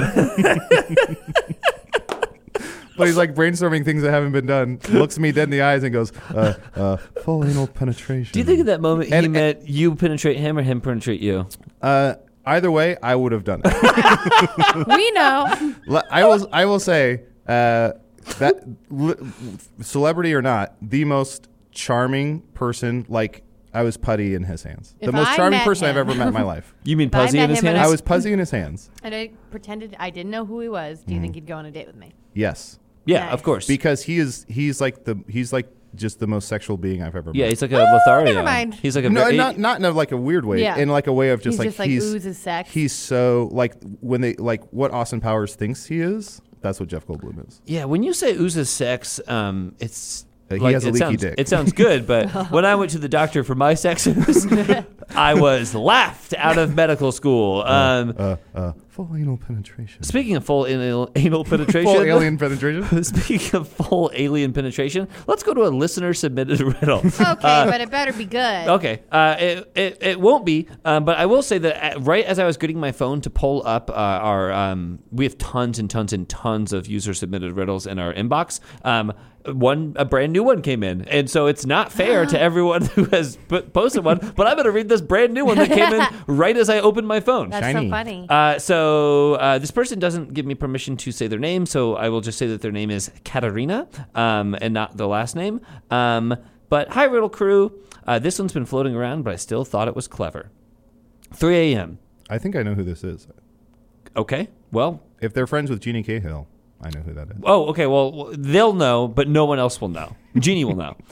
But he's like brainstorming things that haven't been done, looks me dead in the eyes and goes, uh, uh, full anal penetration. Do you think at that moment and, he meant you penetrate him or him penetrate you? Uh, either way, I would have done it. We know. I will, I will say, uh, that li- celebrity or not, the most charming person, like, I was putty in his hands. If the most I charming met person him- I've ever met in my life. You mean If I Puzzy met in his him and hands? I was puzzy in his hands. And I pretended I didn't know who he was. Do you think he'd go on a date with me? Yes. Yeah, Nice. of course. Because he is, he's like the, he's like just the most sexual being I've ever yeah, met. he's like a Lothario. never mind. He's like a No, very- not not in a, like a weird way. Yeah. In like a way of just He's like just, like, he's oozes sex. He's so like when they like what Austin Powers thinks he is. That's what Jeff Goldblum is. Yeah, when you say oozes sex, um, it's Uh, he like, has a it leaky sounds, dick. It sounds good, but when I went to the doctor for my sex ooze, I was laughed out of medical school. Um, Uh, uh, full anal penetration. speaking of full anal, anal penetration, Full alien penetration. Speaking of full alien penetration, let's go to a listener submitted riddle. Okay, but it better be good. Okay, uh, it, it it won't be, um, but I will say that at, right as I was getting my phone to pull up uh, our, um, we have tons and tons and tons of user submitted riddles in our inbox. Um, one a brand new one came in, and so it's not fair to everyone who has put, posted one. But I'm going to read this brand new one that came in right as I opened my phone. That's Shiny. so funny. Uh, so uh, this person doesn't give me permission to say their name, so I will just say that their name is Katarina, um, and not the last name. Um, but hi, Riddle Crew. Uh, this one's been floating around, but I still thought it was clever. three a.m. I think I know who this is. Okay, well, If they're friends with Jeannie Cahill, I know who that is. oh, okay, well, they'll know, but no one else will know. Jeannie will know.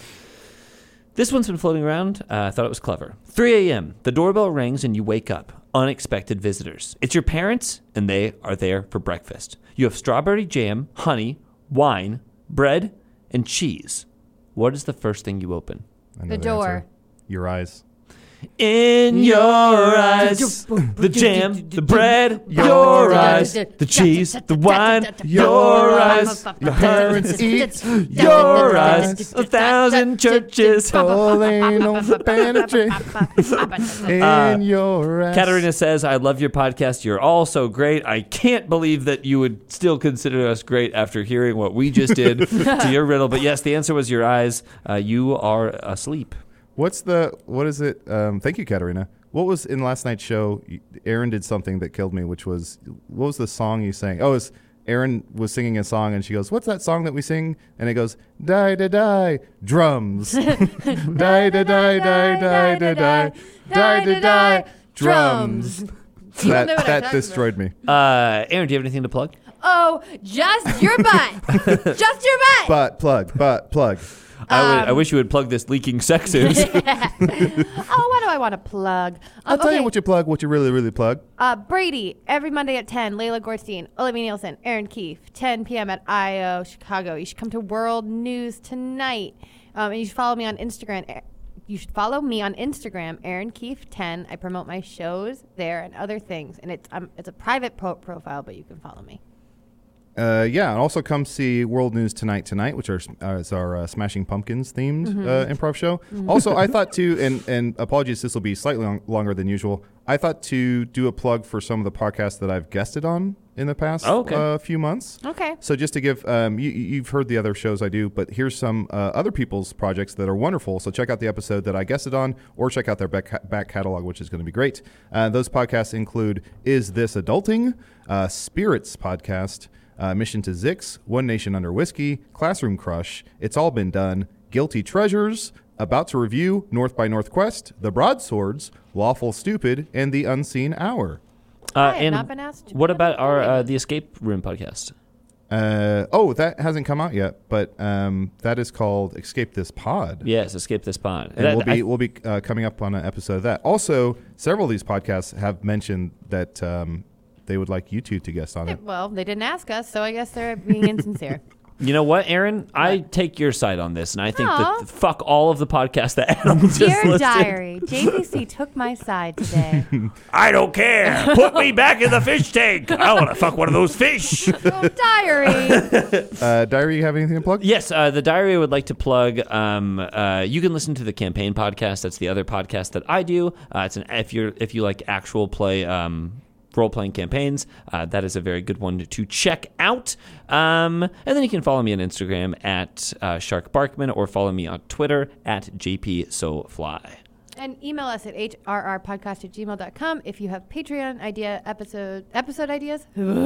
This one's been floating around. Uh, I thought it was clever. three a.m. The doorbell rings and you wake up. Unexpected visitors. It's your parents, and they are there for breakfast. You have strawberry jam, honey, wine, bread, and cheese. What is the first thing you open? I know The answer. door. Your eyes. In your eyes, the jam, the bread, your eyes, the cheese, the wine, your eyes, Your parents eat your eyes, a thousand churches. full anal penetration in your ass. Katarina says, I love your podcast. You're all so great. I can't believe that you would still consider us great after hearing what we just did to your riddle. But yes, the answer was your eyes. Uh, you are asleep. What's the, what is it? Um, thank you, Katarina. What was in last night's show? Aaron did something that killed me, which was, what was the song you sang? Oh, it was, Aaron was singing a song and she goes, what's that song that we sing? And it goes, die, da, die, drums. die, da, die, die, die, da, die, die, da, die, drums. You know That, what I'm that talking destroyed me. Uh, Aaron, do you have anything to plug? Oh, just your butt. Just your butt. But plug, but plug. I, would, Um, I wish you would plug this leaking sex ooze. Oh, what do I want to plug? I'll Um, tell okay. you what you plug, what you really, really plug. Uh, Brady, every Monday at ten. Layla Gorstein, Olivia Nielsen, Aaron Keefe, ten p.m. at I O Chicago. You should come to World News tonight. Um, and you should follow me on Instagram. You should follow me on Instagram, Aaron Keefe ten. I promote my shows there and other things. And it's um, it's a private pro- profile, but you can follow me. Uh, yeah, and also come see World News Tonight Tonight, which are, uh, is our uh, Smashing Pumpkins themed Mm-hmm. uh, improv show. Also, I thought to, and, and apologies, this will be slightly long, longer than usual. I thought to do a plug for some of the podcasts that I've guested on in the past Oh, okay. uh, few months. Okay. So just to give, um, you, you've heard the other shows I do, but here's some uh, other people's projects that are wonderful. So check out the episode that I guested on, or check out their back, back catalog, which is going to be great. Uh, those podcasts include Is This Adulting? Uh, Spirits Podcast, Uh, Mission to Zix, One Nation Under Whiskey, Classroom Crush, It's All Been Done, Guilty Treasures, About to Review, North by Northwest, The Broadswords, Lawful Stupid, and The Unseen Hour. Uh, I have and not been asked to what put about it our in. uh, the Escape Room podcast? Uh, oh, that hasn't come out yet, but um, that is called Escape This Pod. Yes, Escape This Pond. And That- we'll be I- we'll be uh, coming up on an episode of that. Also, several of these podcasts have mentioned that um, they would like you two to guest on it. Well, they didn't ask us, so I guess they're being insincere. You know what, Aaron? I take your side on this, and I think Aw. that fuck all of the podcasts that Adam just Dear listed. diary, J P C took my side today. I don't care. Put me back in the fish tank. I want to fuck one of those fish. Oh, diary. Uh, Diary, you have anything to plug? Yes, uh, the diary I would like to plug. Um, uh, you can listen to the campaign podcast. That's the other podcast that I do. Uh, it's an if you are if you like actual play. Um, role-playing campaigns, uh, that is a very good one to check out. Um, and then you can follow me on Instagram at uh, Shark Barkman, or follow me on Twitter at J P So Fly. And email us at h r r podcast at gmail dot com if you have Patreon idea episode episode ideas.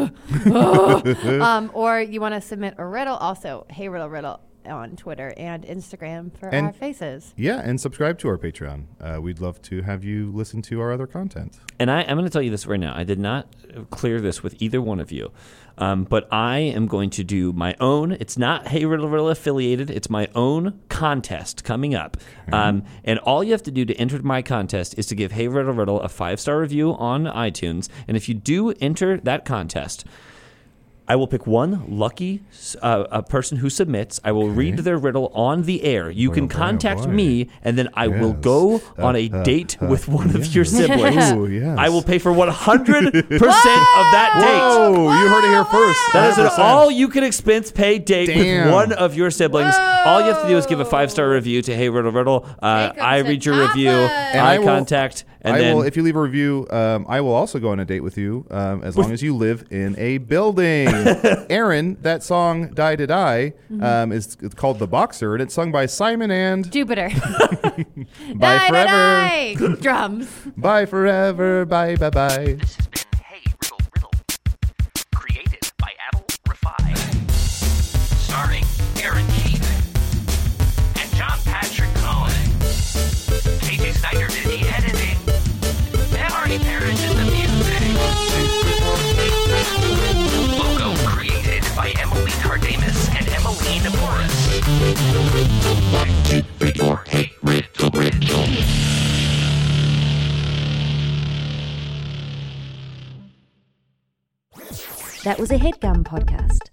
um, or you want to submit a riddle. Also, hey riddle riddle on Twitter and Instagram for And- our faces. Yeah, and subscribe to our Patreon. Uh, we'd love to have you listen to our other content. And I, I'm going to tell you this right now. I did not clear this with either one of you, um, but I am going to do my own. It's not Hey Riddle Riddle affiliated. It's my own contest coming up. Um, and all you have to do to enter my contest is to give Hey Riddle Riddle a five-star review on iTunes. And if you do enter that contest, I will pick one lucky uh, a person who submits. I will read their riddle on the air. You Boy, can oh boy, oh contact boy. me, and then I will Yes. go on a Uh, uh, date uh, with one of yeah. your siblings. Ooh, yes. I will pay for one hundred percent of that date. Whoa, you heard it here first. That is an one hundred percent. all-you-can-expense pay date Damn. with one of your siblings. All you have to do is give a five-star review to Hey Riddle Riddle. Uh, Take 'em I to read your Tapas. review, And eye I will- contact, and I then will, if you leave a review, um, I will also go on a date with you um, as long as you live in a building. Aaron, that song "Die to Die" um, is it's called "The Boxer," and it's sung by Simon and Jupiter. Bye Die, forever. die, die. Drums. Bye forever, bye bye bye. This has been Hey Riddle Riddle. Created by Adel Rafai. Starring Aaron Keith and John Patrick Cohen. K J Snyder did the editing. And Artie Parrish did the music. Logo created by Emily Tardamus and Emmeline Morris. Hey Riddle Riddle. That was a headgum podcast.